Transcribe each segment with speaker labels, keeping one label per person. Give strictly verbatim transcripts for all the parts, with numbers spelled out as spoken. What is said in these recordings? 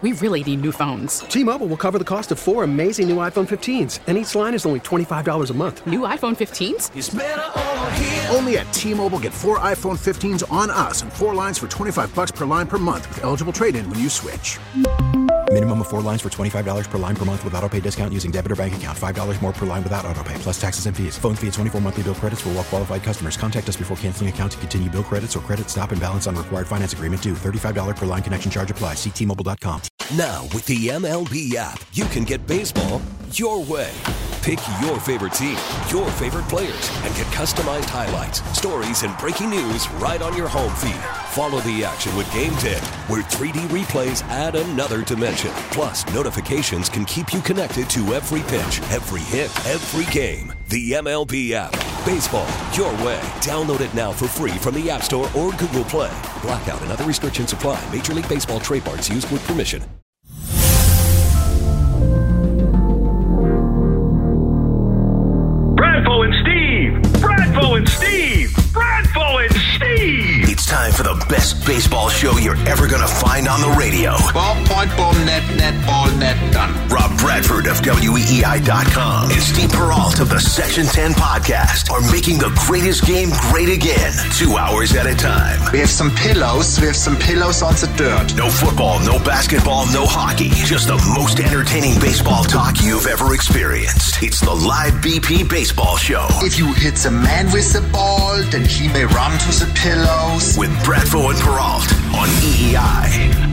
Speaker 1: we really need new phones.
Speaker 2: T-Mobile will cover the cost of four amazing new iPhone fifteens, and each line is only twenty-five dollars a month.
Speaker 1: New iPhone fifteens?
Speaker 3: It's better over here.
Speaker 4: Only at T-Mobile, get four iPhone fifteens on us and four lines for twenty-five dollars per line per month with eligible trade-in when you switch.
Speaker 5: Minimum of four lines for twenty-five dollars per line per month with autopay discount using debit or bank account. five dollars more per line without autopay, plus taxes and fees. Phone fee at twenty-four monthly bill credits for well-qualified customers. Contact us before canceling account to continue bill credits or credit stop and balance on required finance agreement due. thirty-five dollars per line connection charge applies. See T Mobile dot com.
Speaker 6: Now, with the M L B app, you can get baseball your way. Pick your favorite team, your favorite players, and get customized highlights, stories, and breaking news right on your home feed. Follow the action with Game Day, where three D replays add another dimension. Plus, notifications can keep you connected to every pitch, every hit, every game. The M L B app. Baseball your way. Download it now for free from the App Store or Google Play. Blackout and other restrictions apply. Major League Baseball trademarks used with permission.
Speaker 7: Bradfo and Steve! Bradfo and Steve! Bradfo and Steve!
Speaker 8: It's time for the best baseball show you're ever going to find on the radio.
Speaker 9: Ballpoint, ball, net, net, ball, net, done.
Speaker 8: Rob Bradford of W E E I dot com and Steve Peralt of the Section ten podcast are making the greatest game great again, two hours at a time.
Speaker 9: We have some pillows. We have some pillows on the dirt.
Speaker 8: No football, no basketball, no hockey. Just the most entertaining baseball talk you've ever experienced. It's the Live B P Baseball Show.
Speaker 9: If you hit the man with the ball, then he may run to the pillows.
Speaker 8: With Bradfo and Peralt on E E I.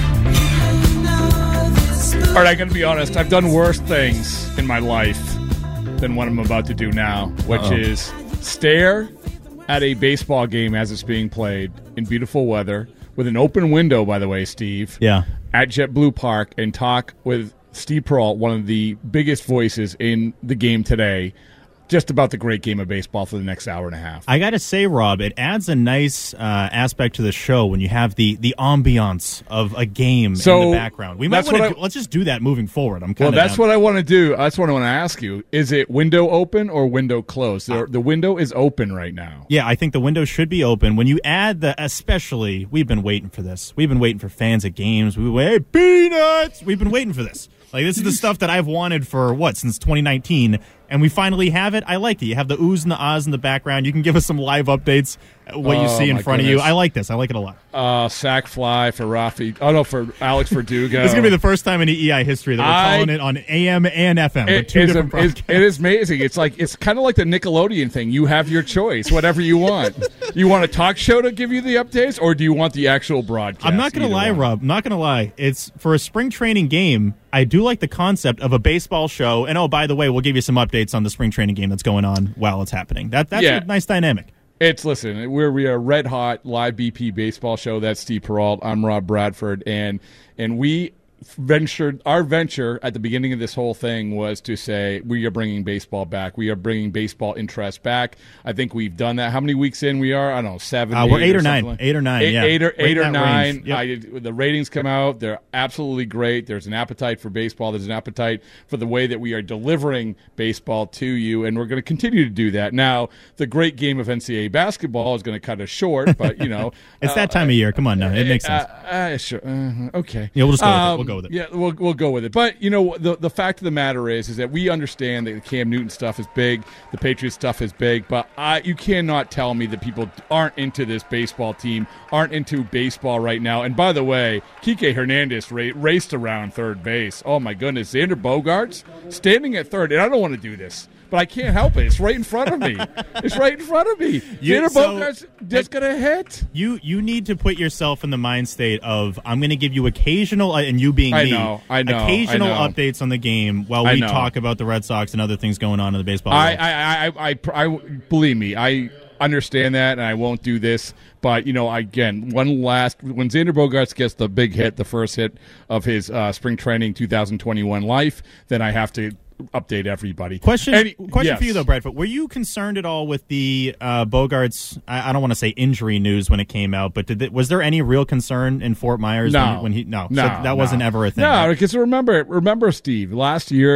Speaker 10: All right, I got to be honest. I've done worse things in my life than what I'm about to do now, which Uh-oh. is stare at a baseball game as it's being played in beautiful weather with an open window, by the way, Steve.
Speaker 11: Yeah.
Speaker 10: At JetBlue Park and talk with Steve Peralt, one of the biggest voices in the game today, just about the great game of baseball for the next hour and a half.
Speaker 11: I got to say, Rob, it adds a nice uh, aspect to the show when you have the the ambiance of a game
Speaker 10: so
Speaker 11: in the background. We might want to let's just do that moving forward. I'm
Speaker 10: well. That's
Speaker 11: down.
Speaker 10: what I want to do. That's what I want to ask you. Is it window open or window closed? The, the window is open right now.
Speaker 11: Yeah, I think the window should be open. When you add the, especially, we've been waiting for this. We've been waiting for fans at games. We wait, hey, peanuts. We've been waiting for this. Like, this is the stuff that I've wanted for, what, since twenty nineteen, and we finally have it. I like it. You have the oohs and the ahs in the background. You can give us some live updates, what you
Speaker 10: oh,
Speaker 11: see in front
Speaker 10: goodness.
Speaker 11: of you. I like this. I like it a lot.
Speaker 10: Uh, sack fly for Rafi. Oh, no, for Alex Verdugo.
Speaker 11: It's going to be the first time in E E I history that we're
Speaker 10: I,
Speaker 11: calling it on A M and F M.
Speaker 10: It,
Speaker 11: two
Speaker 10: it's
Speaker 11: different
Speaker 10: a, it's, it is amazing. It's like it's kind of like the Nickelodeon thing. You have your choice, whatever you want. You want a talk show to give you the updates, or do you want the actual broadcast?
Speaker 11: I'm not going to lie,
Speaker 10: one.
Speaker 11: Rob. I'm not going to lie. It's for a spring training game. I do like the concept of a baseball show. And, oh, by the way, we'll give you some updates on the spring training game that's going on while it's happening. That That's yeah. a nice dynamic.
Speaker 10: It's, listen, we're, we are red hot live B P baseball show. That's Steve Peralt. I'm Rob Bradford. And and we ventured, our venture at the beginning of this whole thing was to say we are bringing baseball back. We are bringing baseball interest back. I think we've done that. How many weeks in we are? I don't know, seven,
Speaker 11: uh,
Speaker 10: eight
Speaker 11: We're eight or,
Speaker 10: or
Speaker 11: nine.
Speaker 10: Like.
Speaker 11: Eight or nine,
Speaker 10: eight,
Speaker 11: yeah.
Speaker 10: Eight or, eight or nine.
Speaker 11: Yep.
Speaker 10: I, the ratings come out. They're absolutely great. There's an appetite for baseball. There's an appetite for the way that we are delivering baseball to you, and we're going to continue to do that. Now, the great game of N C double A basketball is going to cut us short, but, you know.
Speaker 11: it's
Speaker 10: uh,
Speaker 11: that time of year. Come on now. It makes sense.
Speaker 10: Uh, uh, sure. Uh, okay.
Speaker 11: Yeah, we'll just go
Speaker 10: um,
Speaker 11: with it. We'll go with it.
Speaker 10: Yeah, we'll, we'll go with it. But, you know, the the fact of the matter is is that we understand that the Cam Newton stuff is big, the Patriots stuff is big, but I, you cannot tell me that people aren't into this baseball team, aren't into baseball right now. And by the way, Kike Hernandez ra- raced around third base. Oh, my goodness. Xander Bogaerts standing at third. And I don't want to do this, but I can't help it. It's right in front of me. It's right in front of me.
Speaker 11: You,
Speaker 10: Xander
Speaker 11: so,
Speaker 10: Bogaerts just got a hit.
Speaker 11: You you need to put yourself in the mind state of I'm going to give you occasional, and you being
Speaker 10: I
Speaker 11: me,
Speaker 10: know, I know,
Speaker 11: occasional
Speaker 10: I know.
Speaker 11: updates on the game while we talk about the Red Sox and other things going on in the baseball
Speaker 10: I,
Speaker 11: world.
Speaker 10: I, I, I, I, I, believe me, I understand that, and I won't do this. But, you know, again, one last, when Xander Bogaerts gets the big hit, the first hit of his uh, spring training twenty twenty-one life, then I have to update everybody.
Speaker 11: Question,
Speaker 10: Any,
Speaker 11: question
Speaker 10: yes.
Speaker 11: for you, though, Bradford. Were you concerned at all with the uh, Bogaerts, I, I don't want to say injury news when it came out, but did it, was there any real concern in Fort Myers
Speaker 10: no,
Speaker 11: when, when he – no,
Speaker 10: no,
Speaker 11: so that
Speaker 10: no.
Speaker 11: wasn't ever a thing?
Speaker 10: No,
Speaker 11: right?
Speaker 10: because remember, remember, Steve, last year –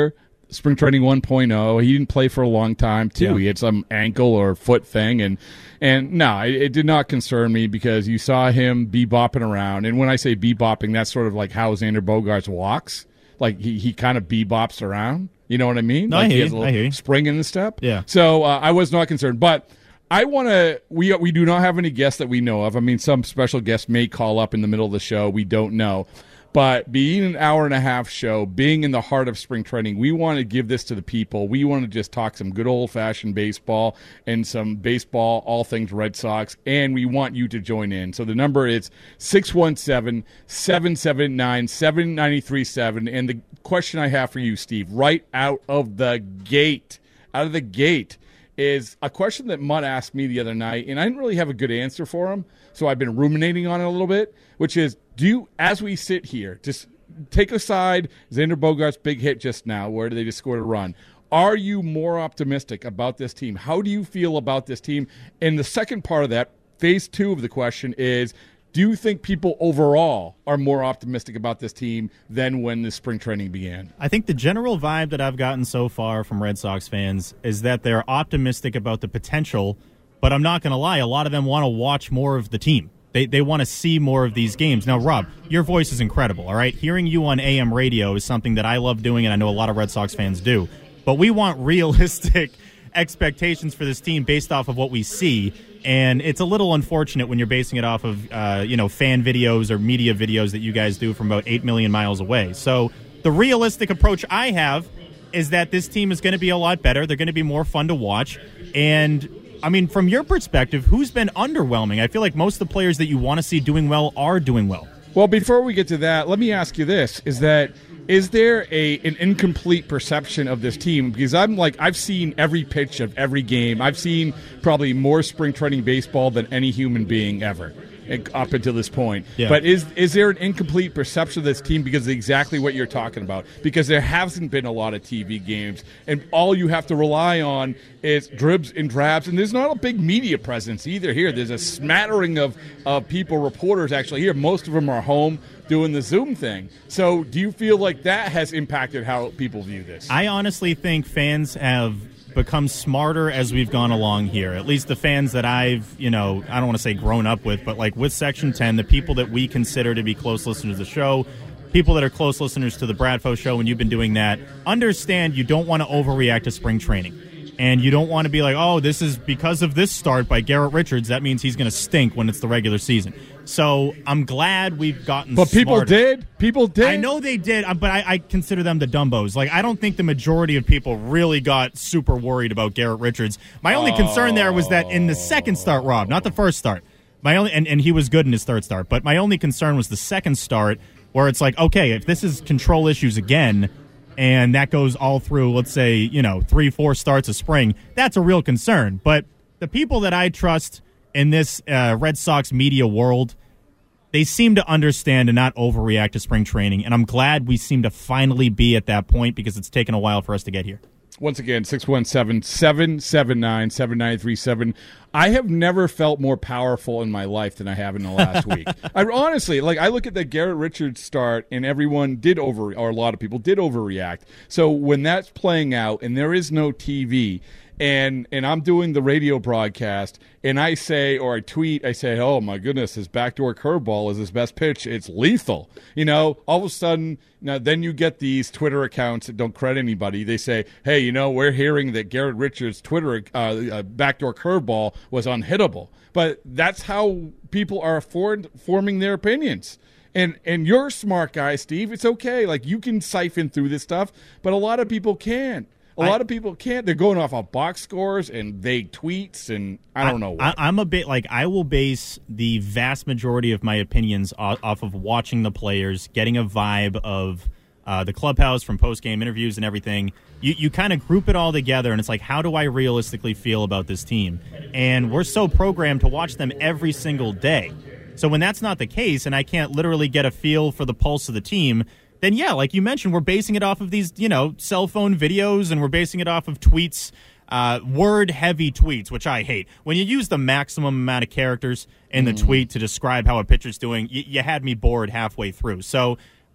Speaker 10: spring training one point oh. He didn't play for a long time, too.
Speaker 11: Yeah.
Speaker 10: He had some ankle or foot thing. And, and no, it, it did not concern me because you saw him bebopping around. And when I say bebopping, that's sort of like how Xander Bogaerts walks. Like he, he kind of bebops around. You know what I mean?
Speaker 11: No,
Speaker 10: like
Speaker 11: I hear
Speaker 10: he has a
Speaker 11: you. I
Speaker 10: little
Speaker 11: hear you.
Speaker 10: spring in the step.
Speaker 11: Yeah.
Speaker 10: So uh, I was not concerned. But I want to – we we do not have any guests that we know of. I mean, some special guests may call up in the middle of the show. We don't know. But being an hour and a half show, being in the heart of spring training, we want to give this to the people. We want to just talk some good old-fashioned baseball and some baseball, all things Red Sox, and we want you to join in. So the number is six one seven, seven seven nine, seven nine three seven. And the question I have for you, Steve, right out of the gate, out of the gate, is a question that Mutt asked me the other night, and I didn't really have a good answer for him, so I've been ruminating on it a little bit, which is, do you, as we sit here, just take aside Xander Bogaerts' big hit just now, where they just scored a run, are you more optimistic about this team? How do you feel about this team? And the second part of that, phase two of the question is, do you think people overall are more optimistic about this team than when the spring training began?
Speaker 11: I think the general vibe that I've gotten so far from Red Sox fans is that they're optimistic about the potential, but I'm not going to lie, a lot of them want to watch more of the team. They they want to see more of these games. Now, Rob, your voice is incredible, all right? Hearing you on A M radio is something that I love doing, and I know a lot of Red Sox fans do. But we want realistic expectations for this team based off of what we see. And it's a little unfortunate when you're basing it off of, uh, you know, fan videos or media videos that you guys do from about eight million miles away. So the realistic approach I have is that this team is going to be a lot better. They're going to be more fun to watch. And, I mean, from your perspective, who's been underwhelming? I feel like most of the players that you want to see doing well are doing well.
Speaker 10: Well, before we get to that, let me ask you this, is that is there a an incomplete perception of this team? Because I'm like, I've seen every pitch of every game. I've seen probably more spring training baseball than any human being ever up until this point.
Speaker 11: Yeah.
Speaker 10: But is is there an incomplete perception of this team because of exactly what you're talking about? Because there hasn't been a lot of T V games, and all you have to rely on is dribs and drabs, and there's not a big media presence either here. There's a smattering of, of people, reporters actually here. Most of them are home doing the Zoom thing. So do you feel like that has impacted how people view this?
Speaker 11: I honestly think fans have become smarter as we've gone along here. At least the fans that I've, you know, I don't want to say grown up with, but like with Section ten, the people that we consider to be close listeners of the show, people that are close listeners to the Bradfo show, when you've been doing that, understand you don't want to overreact to spring training. And you don't want to be like, oh, this is because of this start by Garrett Richards, that means he's going to stink when it's the regular season. So I'm glad we've gotten
Speaker 10: But people
Speaker 11: smarter.
Speaker 10: did. People did.
Speaker 11: I know they did, but I, I consider them the dumbos. Like, I don't think the majority of people really got super worried about Garrett Richards. My only
Speaker 10: oh.
Speaker 11: concern there was that in the second start, Rob, not the first start, my only and, and he was good in his third start, but my only concern was the second start where it's like, okay, if this is control issues again, and that goes all through, let's say, you know, three, four starts of spring, that's a real concern. But the people that I trust in this uh, Red Sox media world, they seem to understand and not overreact to spring training. And I'm glad we seem to finally be at that point because it's taken a while for us to get here.
Speaker 10: Once again, six one seven, seven seven nine, seven nine three seven. I have never felt more powerful in my life than I have in the last week. I honestly, like, I look at the Garrett Richards start, and everyone did over, or a lot of people did overreact. So when that's playing out, and there is no T V, and and I'm doing the radio broadcast, and I say, or I tweet, I say, oh my goodness, his backdoor curveball is his best pitch. It's lethal. You know, all of a sudden, now then you get these Twitter accounts that don't credit anybody. They say, hey, you know, we're hearing that Garrett Richards' Twitter uh, uh, backdoor curveball was unhittable. But that's how people are for- forming their opinions. And and you're a smart guy, Steve. It's okay. Like, you can siphon through this stuff, but a lot of people can't. A I, lot of people can't. They're going off of box scores and vague tweets, and I don't know what.
Speaker 11: I, I'm a bit like, I will base the vast majority of my opinions off, off of watching the players, getting a vibe of uh, the clubhouse from post-game interviews and everything. You, you kind of group it all together, and it's like, how do I realistically feel about this team? And we're so programmed to watch them every single day. So when that's not the case, and I can't literally get a feel for the pulse of the team, then yeah, like you mentioned, we're basing it off of these, you know, cell phone videos, and we're basing it off of tweets, uh, word-heavy tweets, which I hate. When you use the maximum amount of characters in the mm. tweet to describe how a pitcher's doing, y- you had me bored halfway through. So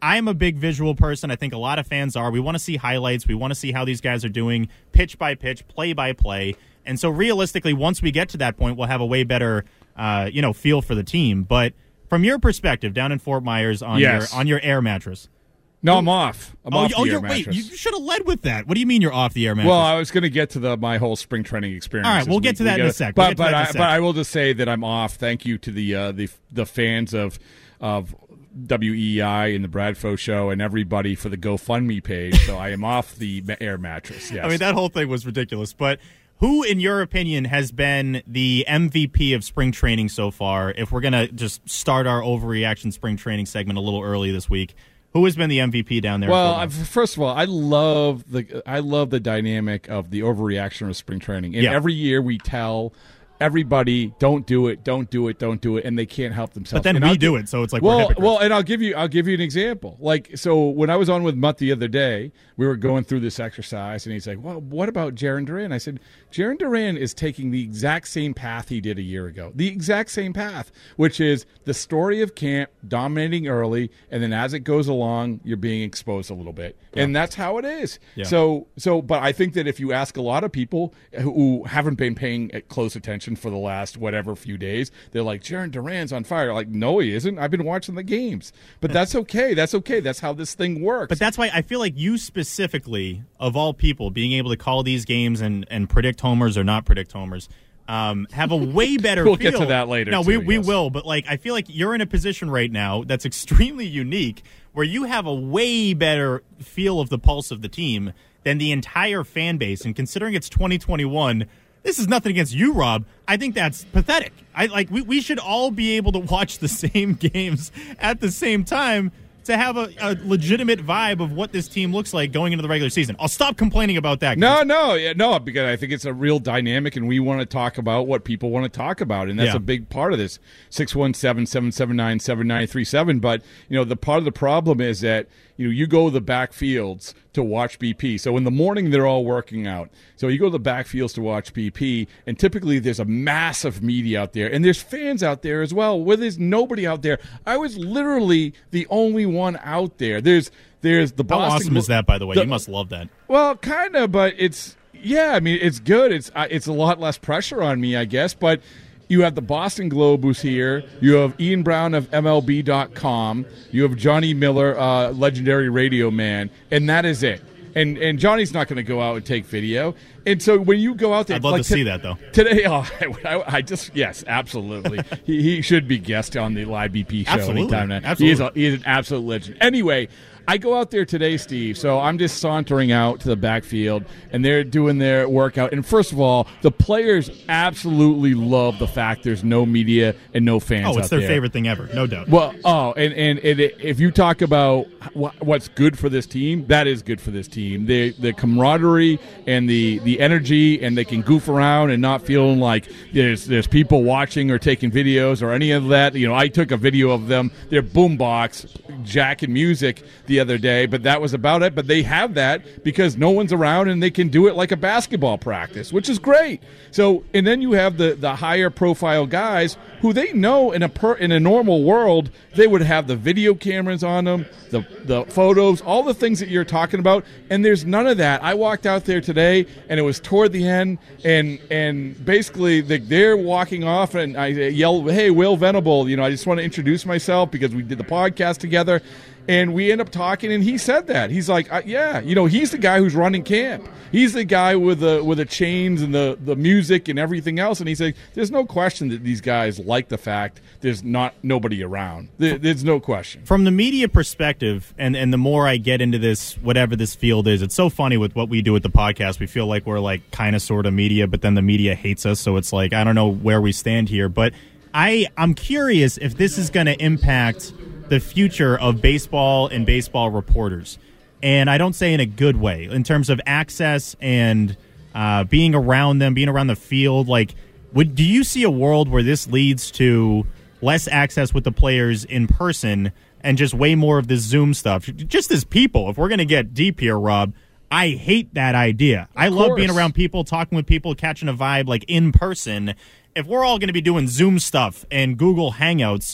Speaker 11: I'm a big visual person. I think a lot of fans are. We want to see highlights. We want to see how these guys are doing pitch by pitch, play by play. And so realistically, once we get to that point, we'll have a way better, uh, you know, feel for the team. But from your perspective, down in Fort Myers on
Speaker 10: yes.
Speaker 11: your on your air mattress.
Speaker 10: No, I'm off. I'm
Speaker 11: oh,
Speaker 10: off
Speaker 11: oh
Speaker 10: the
Speaker 11: you're,
Speaker 10: air mattress.
Speaker 11: Wait, you should have led with that. What do you mean you're off the air mattress?
Speaker 10: Well, I was going to get to the my whole spring training experience.
Speaker 11: All right, we'll get to that in a sec. We'll
Speaker 10: But but
Speaker 11: in a
Speaker 10: I,
Speaker 11: sec.
Speaker 10: but I will just say that I'm off. Thank you to the uh, the the fans of of W E E I and the Bradfo Show and everybody for the GoFundMe page. So I am off the air mattress. Yes.
Speaker 11: I mean, that whole thing was ridiculous. But who, in your opinion, has been the M V P of spring training so far? If we're going to just start our overreaction spring training segment a little early this week, who has been the M V P down there?
Speaker 10: Well, I've, first of all, I love the I love the dynamic of the overreaction of spring training. And
Speaker 11: yeah.
Speaker 10: every year we tell everybody, don't do it, don't do it, don't do it, and they can't help themselves.
Speaker 11: But then
Speaker 10: and
Speaker 11: we
Speaker 10: I'll
Speaker 11: do
Speaker 10: give,
Speaker 11: it, so it's like
Speaker 10: well,
Speaker 11: we're hypocrites.
Speaker 10: well, and I'll give you, I'll give you an example. Like, so when I was on with Mutt the other day, we were going through this exercise, and he's like, "Well, what about Jarren Duran?" I said, "Jarren Duran is taking the exact same path he did a year ago, the exact same path, which is the story of camp dominating early, and then as it goes along, you're being exposed a little bit, yeah. and that's how it is."
Speaker 11: Yeah.
Speaker 10: So, so, but I think that if you ask a lot of people who, who haven't been paying close attention for the last whatever few days, they're like, Jarren Duran's on fire. Like, no, he isn't. I've been watching the games. But that's okay. That's okay. That's how this thing works.
Speaker 11: But that's why I feel like you specifically, of all people, being able to call these games and, and predict homers or not predict homers, um, have a way better
Speaker 10: we'll
Speaker 11: feel.
Speaker 10: Get to that later.
Speaker 11: No,
Speaker 10: too,
Speaker 11: we, we
Speaker 10: yes.
Speaker 11: will. But, like, I feel like you're in a position right now that's extremely unique where you have a way better feel of the pulse of the team than the entire fan base. And considering it's twenty twenty-one, this is nothing against you, Rob. I think that's pathetic. I like we, we should all be able to watch the same games at the same time to have a, a legitimate vibe of what this team looks like going into the regular season. I'll stop complaining about that.
Speaker 10: No, no, yeah, no, because I think it's a real dynamic, and we want to talk about what people want to talk about, and that's
Speaker 11: yeah.
Speaker 10: a big part of this. six one seven, seven seven nine, seven nine three seven. But, you know, the part of the problem is that, you know, you go to the backfields to watch B P. So in the morning, they're all working out. So you go to the backfields to watch B P, and typically there's a massive media out there, and there's fans out there as well, where there's nobody out there. I was literally the only one out there. There's there's the Boston.
Speaker 11: How awesome is that, by the way?
Speaker 10: The,
Speaker 11: you must love that.
Speaker 10: Well, kind of, but it's, yeah, I mean, it's good. It's uh, it's a lot less pressure on me, I guess, but you have the Boston Globe who's here. You have Ian Brown of M L B dot com. You have Johnny Miller, uh, legendary radio man, and that is it. And and Johnny's not going to go out and take video. And so when you go out there,
Speaker 11: I'd love
Speaker 10: like
Speaker 11: to
Speaker 10: t-
Speaker 11: see that though.
Speaker 10: Today, oh, I, I just yes, absolutely. he he should be guest on the Live B P show
Speaker 11: absolutely.
Speaker 10: anytime now.
Speaker 11: Absolutely.
Speaker 10: He is a, he is an absolute legend. Anyway, I go out there today, Steve, so I'm just sauntering out to the backfield, and they're doing their workout. And first of all, the players absolutely love the fact there's no media and no fans out there.
Speaker 11: Oh, it's their favorite thing ever, no doubt.
Speaker 10: Well, oh, and, and, and if you talk about what's good for this team, that is good for this team. The the camaraderie and the, the energy, and they can goof around and not feeling like there's there's people watching or taking videos or any of that. You know, I took a video of them, their boombox, jacking music the other day, but that was about it. But they have that because no one's around, and they can do it like a basketball practice, which is great. So, and then you have the, the higher profile guys who they know in a per, in a normal world they would have the video cameras on them, the the photos, all the things that you're talking about, and there's none of that. I walked out there today, and it was toward the end, and and basically the, they're walking off, and I yelled, "Hey, Will Venable, you know, I just want to introduce myself because we did the podcast together." And we end up talking, and he said that. He's like, uh, yeah, you know, he's the guy who's running camp. He's the guy with the with the chains and the, the music and everything else. And he said, there's no question that these guys like the fact there's not nobody around. There, there's no question.
Speaker 11: From the media perspective, and, and the more I get into this, whatever this field is, it's so funny with what we do with the podcast. We feel like we're like kind of sort of media, but then the media hates us. So it's like, I don't know where we stand here. But I, I'm curious if this is going to impact the future of baseball and baseball reporters. And I don't say in a good way, in terms of access and uh, being around them, being around the field. Like, would do you see a world where this leads to less access with the players in person and just way more of this Zoom stuff? Just as people, if we're going to get deep here, Rob, I hate that idea. I love being around people, talking with people, catching a vibe like in person. If we're all going to be doing Zoom stuff and Google Hangouts,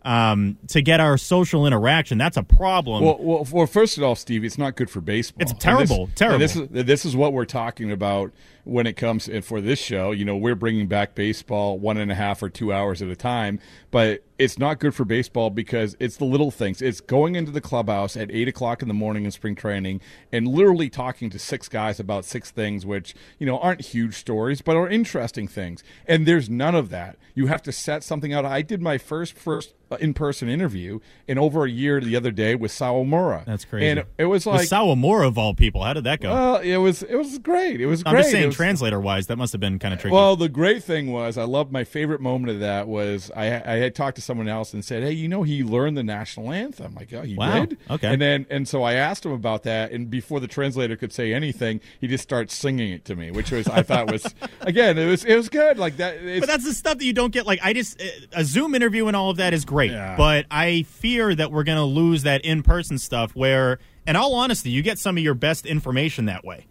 Speaker 11: um, to get our social interaction. That's a problem.
Speaker 10: Well, well, well, first of all, Steve, it's not good for baseball.
Speaker 11: It's terrible,
Speaker 10: and this,
Speaker 11: terrible.
Speaker 10: And this is this is what we're talking about when it comes to, for this show. You know, we're bringing back baseball one and a half or two hours at a time, but it's not good for baseball because it's the little things. It's going into the clubhouse at eight o'clock in the morning in spring training and literally talking to six guys about six things, which, you know, aren't huge stories, but are interesting things. And there's none of that. You have to set something out. I did my first first in-person interview in over a year the other day with Sawamura.
Speaker 11: That's crazy.
Speaker 10: And it was like
Speaker 11: with Sawamura of all people. How did that go?
Speaker 10: Well, it was it was great. It was
Speaker 11: I'm
Speaker 10: great.
Speaker 11: just saying,
Speaker 10: was,
Speaker 11: translator-wise, that must have been kind of tricky.
Speaker 10: Well, the great thing was, I loved my favorite moment of that was I, I had talked to someone else and said, "Hey, you know, he learned the national anthem." Like, oh, he
Speaker 11: wow.
Speaker 10: did?
Speaker 11: Okay.
Speaker 10: And then and so I asked him about that, and before the translator could say anything, he just starts singing it to me, which was I thought was again it was it was good. Like that. It's,
Speaker 11: but that's the stuff that you don't get. Like I just a Zoom interview and all of that is great,
Speaker 10: yeah.
Speaker 11: but I fear that we're going to lose that in-person stuff where, in all honesty, you get some of your best information that way.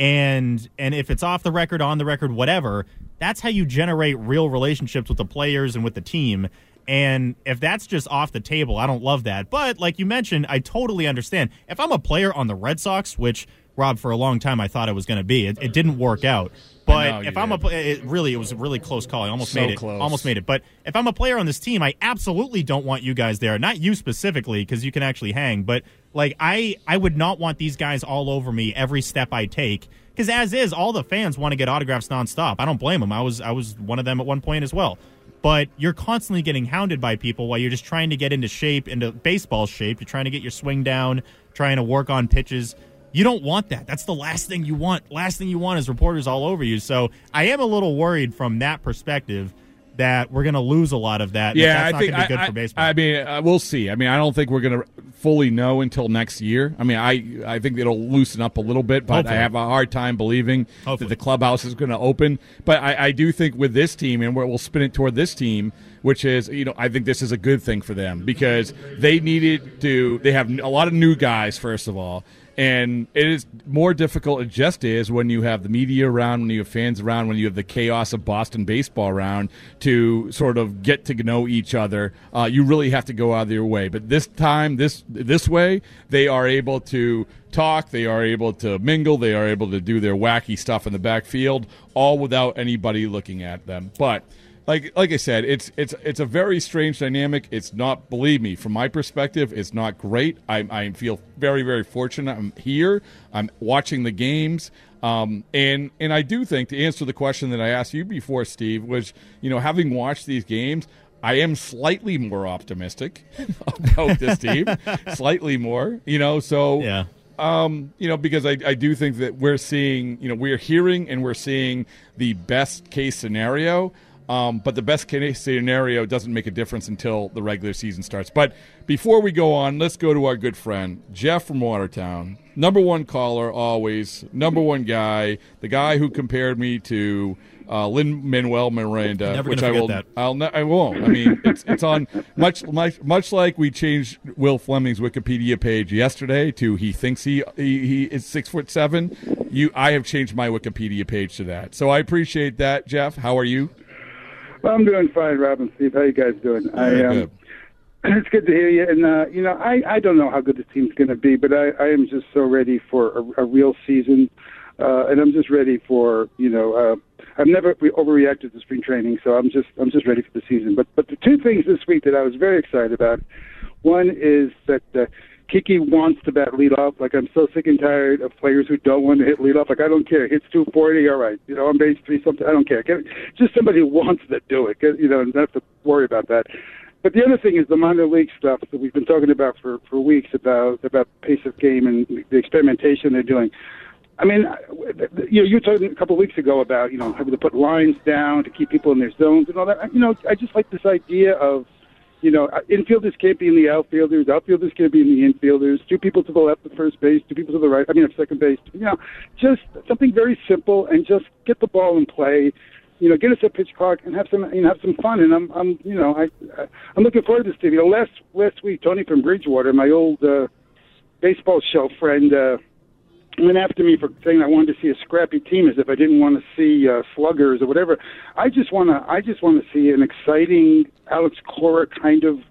Speaker 11: And and if it's off the record, on the record, whatever, that's how you generate real relationships with the players and with the team. And if that's just off the table, I don't love that. But like you mentioned, I totally understand. If I'm a player on the Red Sox, which, Rob, for a long time I thought it was going to be, it, it didn't work out. But if I'm a it really, it was a really close call. I almost
Speaker 10: so
Speaker 11: made it.
Speaker 10: Close.
Speaker 11: Almost made it. But if I'm a player on this team, I absolutely don't want you guys there. Not you specifically, because you can actually hang. But like I, I would not want these guys all over me every step I take. Because as is, all the fans want to get autographs nonstop. I don't blame them. I was, I was one of them at one point as well. But you're constantly getting hounded by people while you're just trying to get into shape, into baseball shape. You're trying to get your swing down, trying to work on pitches. You don't want that. That's the last thing you want. Last thing you want is reporters all over you. So I am a little worried from that perspective that we're going to lose a lot of that.
Speaker 10: Yeah,
Speaker 11: that's
Speaker 10: I
Speaker 11: not
Speaker 10: think
Speaker 11: going to be good
Speaker 10: I,
Speaker 11: for baseball.
Speaker 10: I mean, uh, we'll see. I mean, I don't think we're going to fully know until next year. I mean, I I think it'll loosen up a little bit, but
Speaker 11: Hopefully.
Speaker 10: I have a hard time believing
Speaker 11: Hopefully.
Speaker 10: that the clubhouse is going to open. But I, I do think with this team, and we'll spin it toward this team, which is, you know, I think this is a good thing for them because they needed to. They have a lot of new guys, first of all. And it is more difficult, it just is, when you have the media around, when you have fans around, when you have the chaos of Boston baseball around to sort of get to know each other. Uh, you really have to go out of your way. But this time, this this way, they are able to talk, they are able to mingle, they are able to do their wacky stuff in the backfield, all without anybody looking at them. But Like like I said, it's it's it's a very strange dynamic. It's not, believe me, from my perspective, it's not great. I I feel very very fortunate. I'm here. I'm watching the games, um, and and I do think, to answer the question that I asked you before, Steve, was, you know, having watched these games, I am slightly more optimistic about this team, slightly more. You know, so
Speaker 11: yeah.
Speaker 10: Um, you know, because I, I do think that we're seeing, you know, we're hearing and we're seeing the best case scenario. Um, but the best case scenario doesn't make a difference until the regular season starts. But before we go on, let's go to our good friend, Jeff from Watertown. Number one caller, always. Number one guy. The guy who compared me to uh, Lin-Manuel Miranda.
Speaker 11: Never
Speaker 10: which
Speaker 11: gonna
Speaker 10: I will.
Speaker 11: forget that.
Speaker 10: I'll. Ne- I won't. I mean, it's it's on much much much like we changed Will Fleming's Wikipedia page yesterday to he thinks he he, he is six foot seven. You, I have changed my Wikipedia page to that. So I appreciate that, Jeff. How are you?
Speaker 3: Well, I'm doing fine, Rob and Steve. How you guys doing? I, um,
Speaker 10: good.
Speaker 3: It's good to hear you. And, uh, you know, I, I don't know how good this team's going to be, but I, I am just so ready for a, a real season. Uh, and I'm just ready for, you know, uh, I've never re- overreacted to spring training, so I'm just I'm just ready for the season. But but the two things this week that I was very excited about, one is that uh, Kiki wants to bat leadoff. Like, I'm so sick and tired of players who don't want to hit leadoff. Like, I don't care. Hits two forty, all right. You know, on base three, something. I don't care. Get, just somebody who wants to do it. Get, you know, and not have to worry about that. But the other thing is the minor league stuff that we've been talking about for, for weeks about about pace of game and the experimentation they're doing. I mean, you know, you were talking a couple of weeks ago about, you know, having to put lines down to keep people in their zones and all that. You know, I just like this idea of, you know, infielders can't be in the outfielders, outfielders can't be in the infielders, two people to the left of first base, two people to the right, I mean, of second base. You know, just something very simple and just get the ball in play. You know, get us a pitch clock and have some, you know, have some fun. And I'm, I'm, you know, I, I'm looking forward to this team. You know, last last week, Tony from Bridgewater, my old uh, baseball show friend, uh, went after me for saying I wanted to see a scrappy team, as if I didn't want to see uh, sluggers or whatever. I just want to, I just want to see an exciting Alex Cora kind of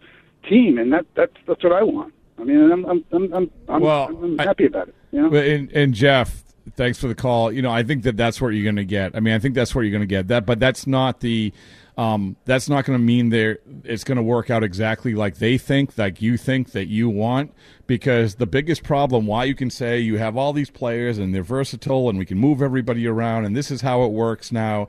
Speaker 3: team, and that that's that's what I want. I mean, I'm I'm I'm I'm, I'm,
Speaker 10: well,
Speaker 3: I'm happy about it. You know?
Speaker 10: and, and Jeff, thanks for the call. You know, I think that that's what you're going to get. I mean, I think that's what you're going to get. That, but that's not the. Um, that's not going to mean there it's going to work out exactly like they think, like you think that you want, because the biggest problem why you can say you have all these players and they're versatile and we can move everybody around and this is how it works now.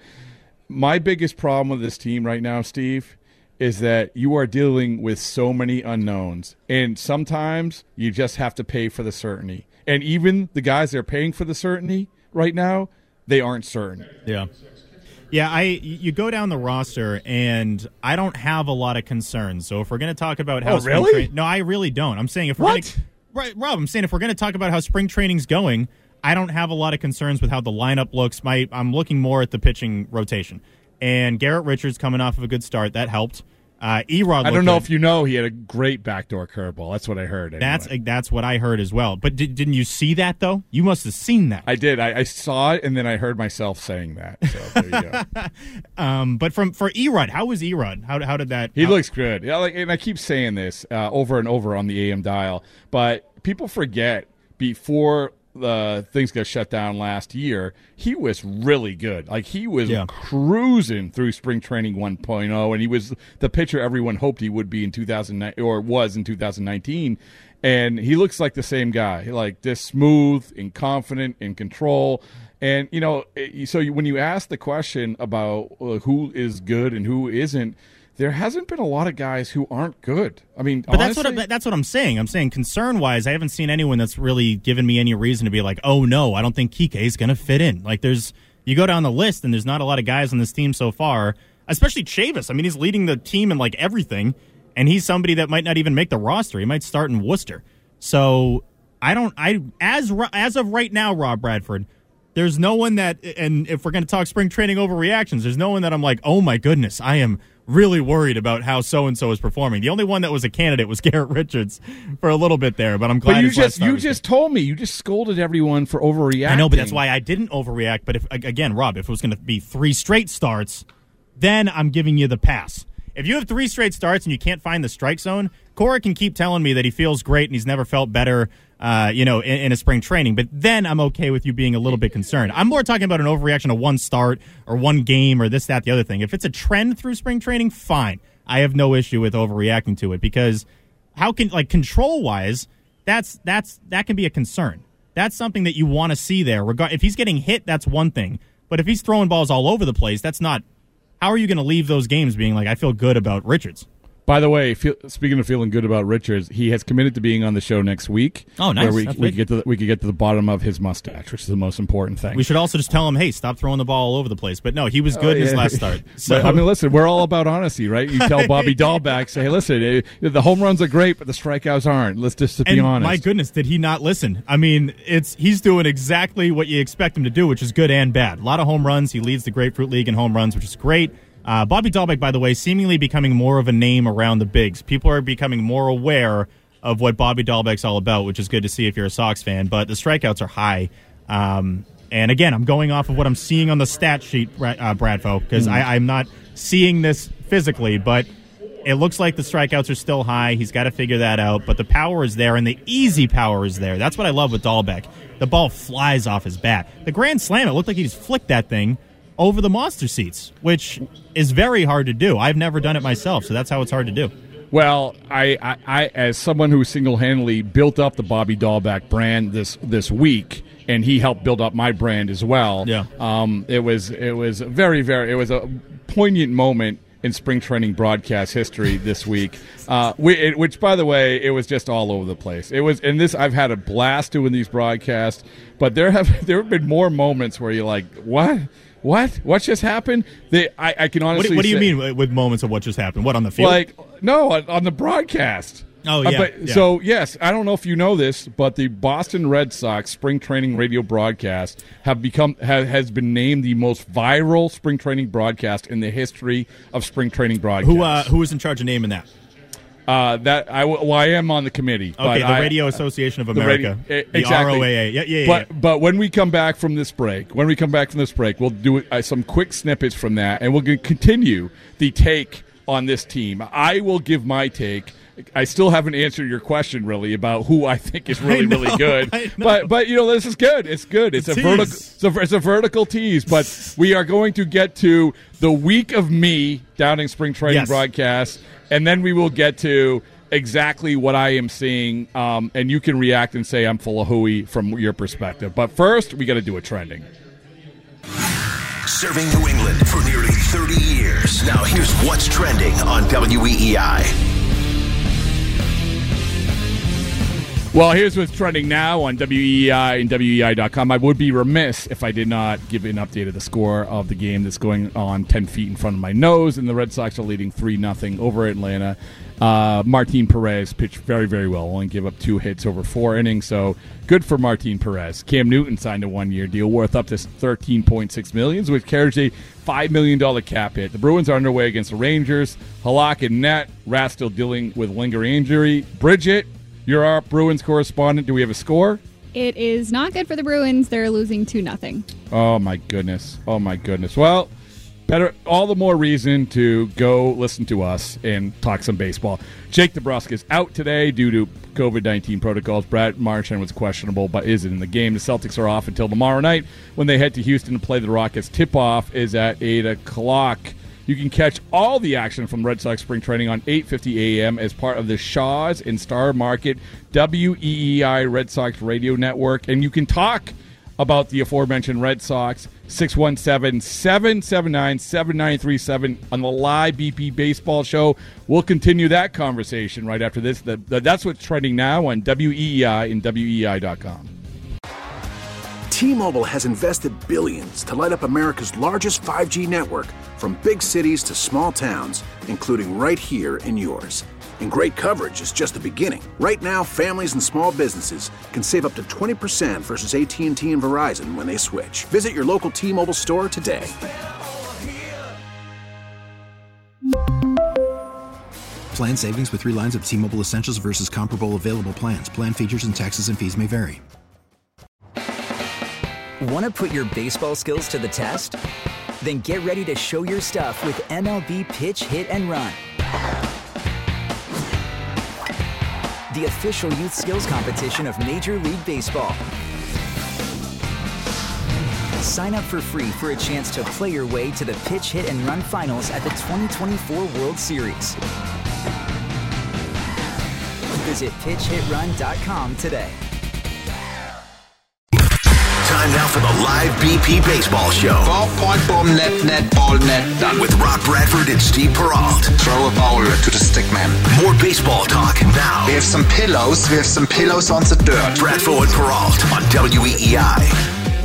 Speaker 10: My biggest problem with this team right now, Steve, is that you are dealing with so many unknowns, and sometimes you just have to pay for the certainty. And even the guys that are paying for the certainty right now, they aren't certain.
Speaker 11: Yeah. Yeah, I you go down the roster, and I don't have a lot of concerns. So if we're going to talk about how
Speaker 10: oh,
Speaker 11: spring
Speaker 10: really?
Speaker 11: Tra- no, I really don't. I'm saying if we're
Speaker 10: what?
Speaker 11: Gonna, right, Rob, I'm saying if we're going to talk about how spring training's going, I don't have a lot of concerns with how the lineup looks. My I'm looking more at the pitching rotation. And Garrett Richards coming off of a good start, that helped. Uh, Erod.
Speaker 10: I don't know
Speaker 11: good.
Speaker 10: if you know he had a great backdoor curveball. That's what I heard. Anyway.
Speaker 11: That's that's what I heard as well. But did, didn't you see that though? You must have seen that.
Speaker 10: I did. I, I saw it, and then I heard myself saying that. So there you go.
Speaker 11: um, but from for Erod, how was Erod? How how did that?
Speaker 10: He
Speaker 11: how,
Speaker 10: looks good. Yeah, like, and I keep saying this uh, over and over on the A M dial, but people forget before. The things got shut down last year, he was really good. Like, he was
Speaker 11: yeah.
Speaker 10: cruising through spring training one point oh, and he was the pitcher everyone hoped he would be in two thousand nine or was in two thousand nineteen. And he looks like the same guy, like this smooth and confident in control. And, you know, so when you ask the question about who is good and who isn't, there hasn't been a lot of guys who aren't good. I mean,
Speaker 11: but
Speaker 10: honestly,
Speaker 11: that's what I, that's what I'm saying. I'm saying concern-wise, I haven't seen anyone that's really given me any reason to be like, oh no, I don't think Kike is going to fit in. Like, there's you go down the list and there's not a lot of guys on this team so far, especially Chavis. I mean, he's leading the team in like everything, and he's somebody that might not even make the roster. He might start in Worcester. So I don't. I as as of right now, Rob Bradford. There's no one that, and if we're going to talk spring training overreactions, there's no one that I'm like, oh my goodness, I am really worried about how so-and-so is performing. The only one that was a candidate was Garrett Richards for a little bit there, but I'm glad
Speaker 10: But you
Speaker 11: his last
Speaker 10: just
Speaker 11: start
Speaker 10: you
Speaker 11: was
Speaker 10: just
Speaker 11: good.
Speaker 10: told me. You just scolded everyone for overreacting.
Speaker 11: I know, but that's why I didn't overreact. But if again, Rob, if it was going to be three straight starts, then I'm giving you the pass. If you have three straight starts and you can't find the strike zone, Cora can keep telling me that he feels great and he's never felt better, uh, you know, in, in a spring training. But then I'm okay with you being a little bit concerned. I'm more talking about an overreaction to one start or one game or this, that, the other thing. If it's a trend through spring training, fine. I have no issue with overreacting to it because how can, like, control-wise, that's that's that can be a concern. That's something that you want to see there. Regard if he's getting hit, that's one thing. But if he's throwing balls all over the place, that's not. How are you going to leave those games being like, I feel good about Richards?
Speaker 10: By the way, feel, speaking of feeling good about Richards, he has committed to being on the show next week.
Speaker 11: Oh, nice.
Speaker 10: Where we,
Speaker 11: That's
Speaker 10: we,
Speaker 11: big.
Speaker 10: could get to the, we could get to the bottom of his mustache, which is the most important thing.
Speaker 11: We should also just tell him, hey, stop throwing the ball all over the place. But no, he was good
Speaker 10: Oh,
Speaker 11: in his
Speaker 10: yeah.
Speaker 11: last start. So
Speaker 10: But, I mean, listen, we're all about honesty, right? You tell Bobby Dahlbeck, say, hey, listen, eh, the home runs are great, but the strikeouts aren't. Let's just to be
Speaker 11: and
Speaker 10: honest.
Speaker 11: my goodness, did he not listen? I mean, it's he's doing exactly what you expect him to do, which is good and bad. A lot of home runs. He leads the Grapefruit League in home runs, which is great. Uh, Bobby Dahlbeck, by the way, seemingly becoming more of a name around the bigs. People are becoming more aware of what Bobby Dahlbeck's all about, which is good to see if you're a Sox fan. But the strikeouts are high. Um, and again, I'm going off of what I'm seeing on the stat sheet, uh, Bradfo, because mm. I'm not seeing this physically, but it looks like the strikeouts are still high. He's got to figure that out. But the power is there, and the easy power is there. That's what I love with Dahlbeck. The ball flies off his bat. The grand slam, it looked like he just flicked that thing over the monster seats, which is very hard to do. I've never done it myself, so that's how it's hard to do.
Speaker 10: Well, I, I, I as someone who single-handedly built up the Bobby Dahlbeck brand this this week, and he helped build up my brand as well.
Speaker 11: Yeah.
Speaker 10: Um, it was it was very very it was a poignant moment in spring training broadcast history this week. Uh, we, it, which, by the way, it was just all over the place. It was, and this I've had a blast doing these broadcasts, but there have there have been more moments where you're like, what. What? What just happened? They, I, I can honestly.
Speaker 11: What, what do you
Speaker 10: say,
Speaker 11: mean with moments of what just happened? What, on the field?
Speaker 10: Like, no, on, on the broadcast.
Speaker 11: Oh, yeah,
Speaker 10: Uh, but,
Speaker 11: yeah.
Speaker 10: So, yes, I don't know if you know this, but the Boston Red Sox spring training radio broadcast have become ha, has been named the most viral spring training broadcast in the history of spring training broadcasts.
Speaker 11: Who uh, who was in charge of naming that?
Speaker 10: Uh, that I, well, I am on the committee.
Speaker 11: Okay,
Speaker 10: but
Speaker 11: the
Speaker 10: I,
Speaker 11: Radio Association of
Speaker 10: the
Speaker 11: America,
Speaker 10: radio,
Speaker 11: the
Speaker 10: exactly.
Speaker 11: R O A A. Yeah, yeah,
Speaker 10: but
Speaker 11: yeah.
Speaker 10: but when we come back from this break, when we come back from this break, we'll do uh, some quick snippets from that, and we'll continue the take on this team. I will give my take. I still haven't answered your question really about who I think is really
Speaker 11: know,
Speaker 10: really good.
Speaker 11: I know.
Speaker 10: But but you know this is good. It's good. It's,
Speaker 11: It's
Speaker 10: a
Speaker 11: a
Speaker 10: vertical.
Speaker 11: tease.
Speaker 10: It's a, it's a vertical tease. But we are going to get to the week of me Downing Spring Training
Speaker 11: Yes.
Speaker 10: broadcast, and then we will get to exactly what I am seeing, um, and you can react and say I'm full of hooey from your perspective. But first, we got to do a trending.
Speaker 8: Serving New England for nearly thirty years. Now here's what's trending on W E E I.
Speaker 10: Well, here's what's trending now on W E E I and W E E I dot com. I would be remiss if I did not give an update of the score of the game that's going on ten feet in front of my nose, and the Red Sox are leading three nothing over Atlanta. Uh, Martin Perez pitched very, very well, only gave up two hits over four innings, so good for Martin Perez. Cam Newton signed a one-year deal worth up to thirteen point six million dollars, which carries a five million dollars cap hit. The Bruins are underway against the Rangers. Halak in net. Rath still dealing with lingering injury. Bridget, you're our Bruins correspondent. Do we have a score?
Speaker 12: It is not good for the Bruins. They're losing two nothing.
Speaker 10: Oh, my goodness. Oh, my goodness. Well, better, all the more reason to go listen to us and talk some baseball. Jake DeBrusk is out today due to covid nineteen protocols. Brad Marchand was questionable, but isn't in the game. The Celtics are off until tomorrow night when they head to Houston to play the Rockets. Tip-off is at eight o'clock. You can catch all the action from Red Sox spring training on eight fifty a.m. as part of the Shaw's and Star Market W E E I Red Sox radio network. And you can talk about the aforementioned Red Sox, six one seven, seven seven nine, seven nine three seven on the live B P Baseball Show. We'll continue that conversation right after this. The, the, that's what's trending now on W E E I and W E E I dot com.
Speaker 4: T-Mobile has invested billions to light up America's largest five G network, from big cities to small towns, including right here in yours. And great coverage is just the beginning. Right now, families and small businesses can save up to twenty percent versus A T and T and Verizon when they switch. Visit your local T-Mobile store today.
Speaker 5: Plan savings with three lines of T-Mobile Essentials versus comparable available plans. Plan features and taxes and fees may vary.
Speaker 13: Want to put your baseball skills to the test? Then get ready to show your stuff with M L B Pitch, Hit, and Run. The official youth skills competition of Major League Baseball. Sign up for free for a chance to play your way to the Pitch, Hit, and Run finals at the twenty twenty-four World Series. Visit pitch hit run dot com today.
Speaker 8: Time now for the live B P Baseball Show.
Speaker 9: Ball, point, boom, net, net, ball, net, done.
Speaker 8: With Rob Bradford and Steve Peralt.
Speaker 9: Throw a ball to the stick man.
Speaker 8: More baseball talk now.
Speaker 9: We have some pillows. We have some pillows on the dirt.
Speaker 8: Bradford and Peralt on W E E I.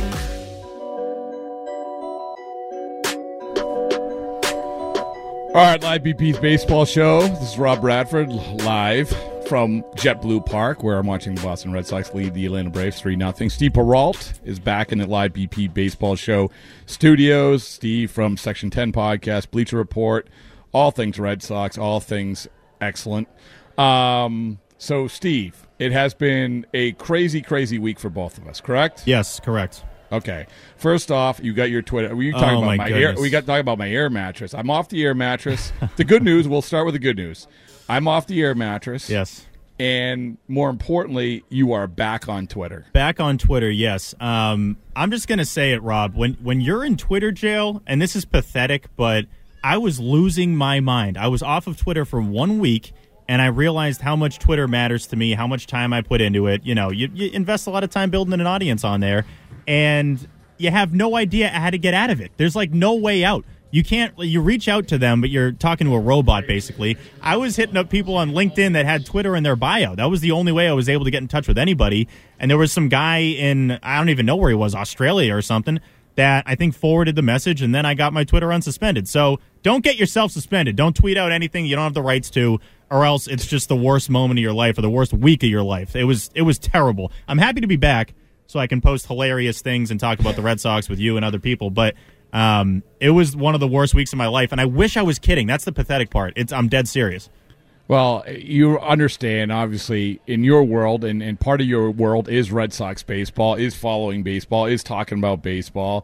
Speaker 10: All right, Live B P's Baseball Show. This is Rob Bradford live from JetBlue Park, where I'm watching the Boston Red Sox lead the Atlanta Braves three nothing. Steve Peralt is back in the Live B P Baseball Show studios. Steve from Section ten Podcast, Bleacher Report, all things Red Sox, all things excellent. Um, so, Steve, it has been a crazy, crazy week for both of us, correct?
Speaker 11: Yes, correct.
Speaker 10: Okay. First off, you got your Twitter. Were you talking
Speaker 11: Oh,
Speaker 10: about
Speaker 11: my
Speaker 10: my air?
Speaker 11: goodness.
Speaker 10: We got talking about my air mattress. I'm off the air mattress. The good news. We'll start with the good news. I'm off the air mattress.
Speaker 11: Yes.
Speaker 10: And more importantly, you are back on Twitter.
Speaker 11: Back on Twitter, yes. Um, I'm just going to say it, Rob. When when you're in Twitter jail, and this is pathetic, but I was losing my mind. I was off of Twitter for one week, and I realized how much Twitter matters to me, how much time I put into it. You know, you, you invest a lot of time building an audience on there, and you have no idea how to get out of it. There's like no way out. You can't, you reach out to them, but you're talking to a robot, basically. I was hitting up people on LinkedIn that had Twitter in their bio. That was the only way I was able to get in touch with anybody. And there was some guy in, I don't even know where he was, Australia or something, that I think forwarded the message, and then I got my Twitter unsuspended. So don't get yourself suspended. Don't tweet out anything you don't have the rights to, or else it's just the worst moment of your life or the worst week of your life. It was it was terrible. I'm happy to be back so I can post hilarious things and talk about the Red Sox with you and other people, but um, it was one of the worst weeks of my life, and I wish I was kidding. That's the pathetic part. It's I'm dead serious.
Speaker 10: Well, you understand, obviously, in your world, and, and part of your world is Red Sox baseball, is following baseball, is talking about baseball.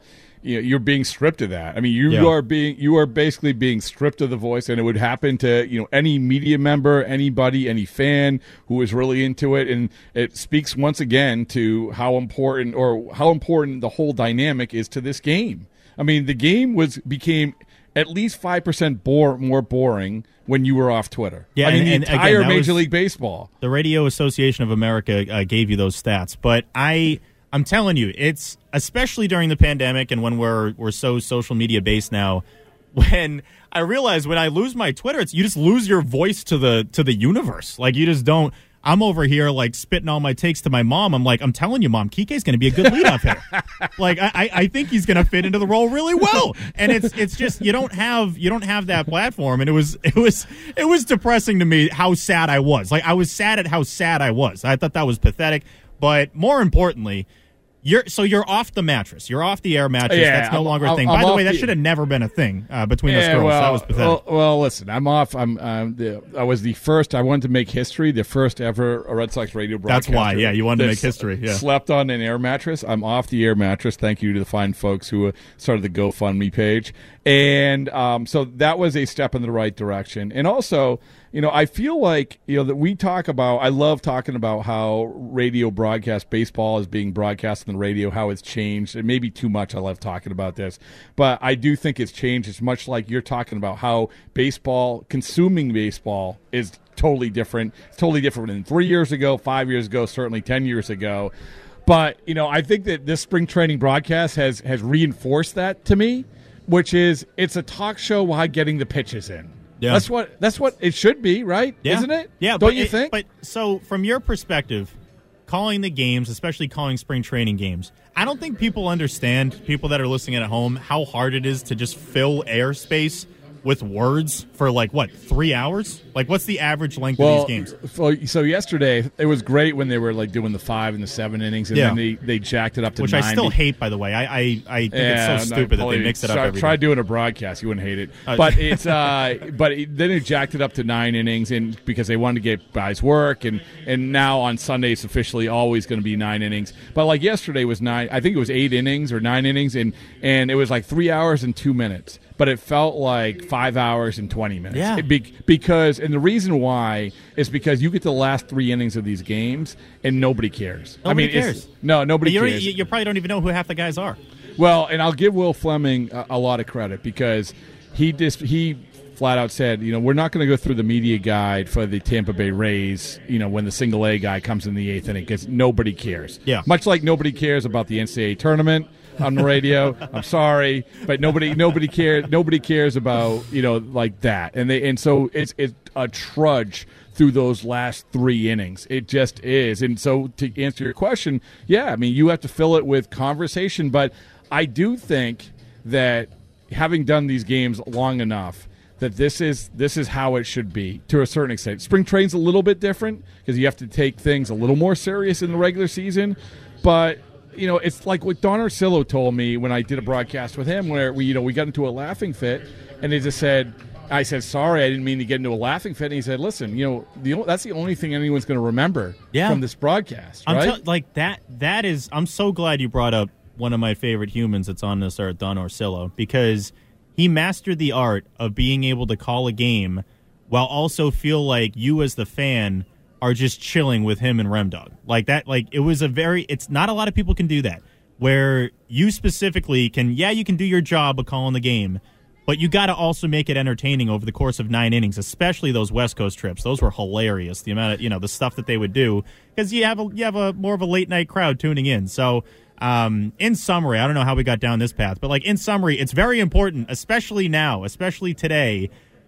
Speaker 10: you know, you're being stripped of that. I mean, you
Speaker 11: Yeah.
Speaker 10: are being you are basically being stripped of the voice, and it would happen to, you know, any media member, anybody, any fan who is really into it, and it speaks once again to how important or how important the whole dynamic is to this game. I mean, the game was became at least five percent bore, more boring when you were off Twitter.
Speaker 11: Yeah,
Speaker 10: I mean,
Speaker 11: and,
Speaker 10: the
Speaker 11: and
Speaker 10: entire
Speaker 11: again, that
Speaker 10: Major
Speaker 11: was-
Speaker 10: League Baseball.
Speaker 11: The Radio Association of America uh, gave you those stats, but I, I'm telling you, it's especially during the pandemic and when we're we're so social media based now. When I realize when I lose my Twitter, it's you just lose your voice to the to the universe. Like you just don't. I'm over here like spitting all my takes to my mom. I'm like, I'm telling you, Mom, Kike's going to be a good leadoff hitter. Like I, I think he's going to fit into the role really well. And it's it's just you don't have you don't have that platform. And it was it was it was depressing to me how sad I was. Like I was sad at how sad I was. I thought that was pathetic. But more importantly, You're so you're off the mattress. You're off the air mattress.
Speaker 10: Yeah,
Speaker 11: That's no
Speaker 10: I'm-
Speaker 11: longer a
Speaker 10: I'm-
Speaker 11: thing.
Speaker 10: I'm
Speaker 11: By the
Speaker 10: off
Speaker 11: way, that
Speaker 10: the-
Speaker 11: should have never been a thing uh, between us
Speaker 10: Yeah,
Speaker 11: girls.
Speaker 10: well,
Speaker 11: that was pathetic.
Speaker 10: Well, well, listen, I'm off. I'm. Um, the, I was the first. I wanted to make history. The first ever Red Sox radio
Speaker 11: That's
Speaker 10: broadcaster.
Speaker 11: why, yeah, you wanted to
Speaker 10: that
Speaker 11: make history, yeah.
Speaker 10: Slept on an air mattress. I'm off the air mattress. Thank you to the fine folks who uh, started the GoFundMe page, and um, so that was a step in the right direction. And also, you know, I feel like, you know, that we talk about, I love talking about how radio broadcast, baseball is being broadcast on the radio, how it's changed. It may be too much. I love talking about this, but I do think it's changed. It's much like you're talking about how baseball, consuming baseball is totally different. It's totally different than three years ago, five years ago, certainly ten years ago. But, you know, I think that this spring training broadcast has, has reinforced that to me, which is it's a talk show while getting the pitches in.
Speaker 11: Yeah.
Speaker 10: That's what that's what it should be, right?
Speaker 11: Yeah.
Speaker 10: Isn't it?
Speaker 11: Yeah,
Speaker 10: Don't
Speaker 11: but
Speaker 10: you
Speaker 11: it-
Speaker 10: think?
Speaker 11: But so from your perspective, calling the games, especially calling spring training games, I don't think people understand, people that are listening at home, how hard it is to just fill airspace with words for like what, three hours? Like what's the average length
Speaker 10: well,
Speaker 11: of these games?
Speaker 10: so- so yesterday it was great when they were like doing the five and the seven innings, and
Speaker 11: Yeah.
Speaker 10: then they, they jacked it up to
Speaker 11: Which
Speaker 10: ninety.
Speaker 11: I still hate, by the way. I I, I think
Speaker 10: Yeah,
Speaker 11: it's so
Speaker 10: no,
Speaker 11: stupid that they
Speaker 10: believe
Speaker 11: mix it
Speaker 10: me.
Speaker 11: up
Speaker 10: Try,
Speaker 11: every
Speaker 10: try
Speaker 11: day.
Speaker 10: doing a broadcast, you wouldn't hate it.
Speaker 11: Uh,
Speaker 10: But it's uh, but it, then it jacked it up to nine innings, and because they wanted to get guys work, and and now on Sunday it's officially always going to be nine innings. But like yesterday was nine, I think it was eight innings or nine innings, and and it was like three hours and two minutes. But it felt like five hours and twenty minutes.
Speaker 11: Yeah.
Speaker 10: It be, because and the reason why is because you get the last three innings of these games and nobody cares.
Speaker 11: Nobody
Speaker 10: I mean,
Speaker 11: cares.
Speaker 10: It's, no, nobody
Speaker 11: you, don't-
Speaker 10: cares.
Speaker 11: you, you probably don't even know who half the guys are.
Speaker 10: Well, and I'll give Will Fleming a, a lot of credit because he just he flat out said, you know, we're not going to go through the media guide for the Tampa Bay Rays, you know, when the single A guy comes in the eighth inning because nobody cares.
Speaker 11: Yeah.
Speaker 10: Much like nobody cares about the N C double A tournament on the radio. I'm sorry, but nobody nobody cares nobody cares about, you know, like that. And they and so it's it's a trudge through those last three innings. It just is. And so to answer your question, yeah, I mean, you have to fill it with conversation, but I do think that having done these games long enough that this is this is how it should be to a certain extent. Spring training's a little bit different because you have to take things a little more serious in the regular season, but you know, it's like what Don Orsillo told me when I did a broadcast with him where we, you know, we got into a laughing fit and he just said, I said, sorry, I didn't mean to get into a laughing fit. And he said, listen, you know, the, that's the only thing anyone's going to remember
Speaker 11: Yeah.
Speaker 10: from this broadcast,
Speaker 11: I'm
Speaker 10: right?
Speaker 11: tell- like that. That is. I'm so glad you brought up one of my favorite humans that's on this earth, Don Orsillo, because he mastered the art of being able to call a game while also feel like you as the fan are just chilling with him and Remdog. Like that. Like it was a very. It's not a lot of people can do that. Where you specifically can. Yeah, you can do your job of calling the game. But you got to also make it entertaining over the course of nine innings, especially those West Coast trips. Those were hilarious. The amount of, you know, the stuff that they would do because you have a you have a more of a late night crowd tuning in. So, um, in summary, I don't know how we got down this path, but like in summary, it's very important, especially now, especially today,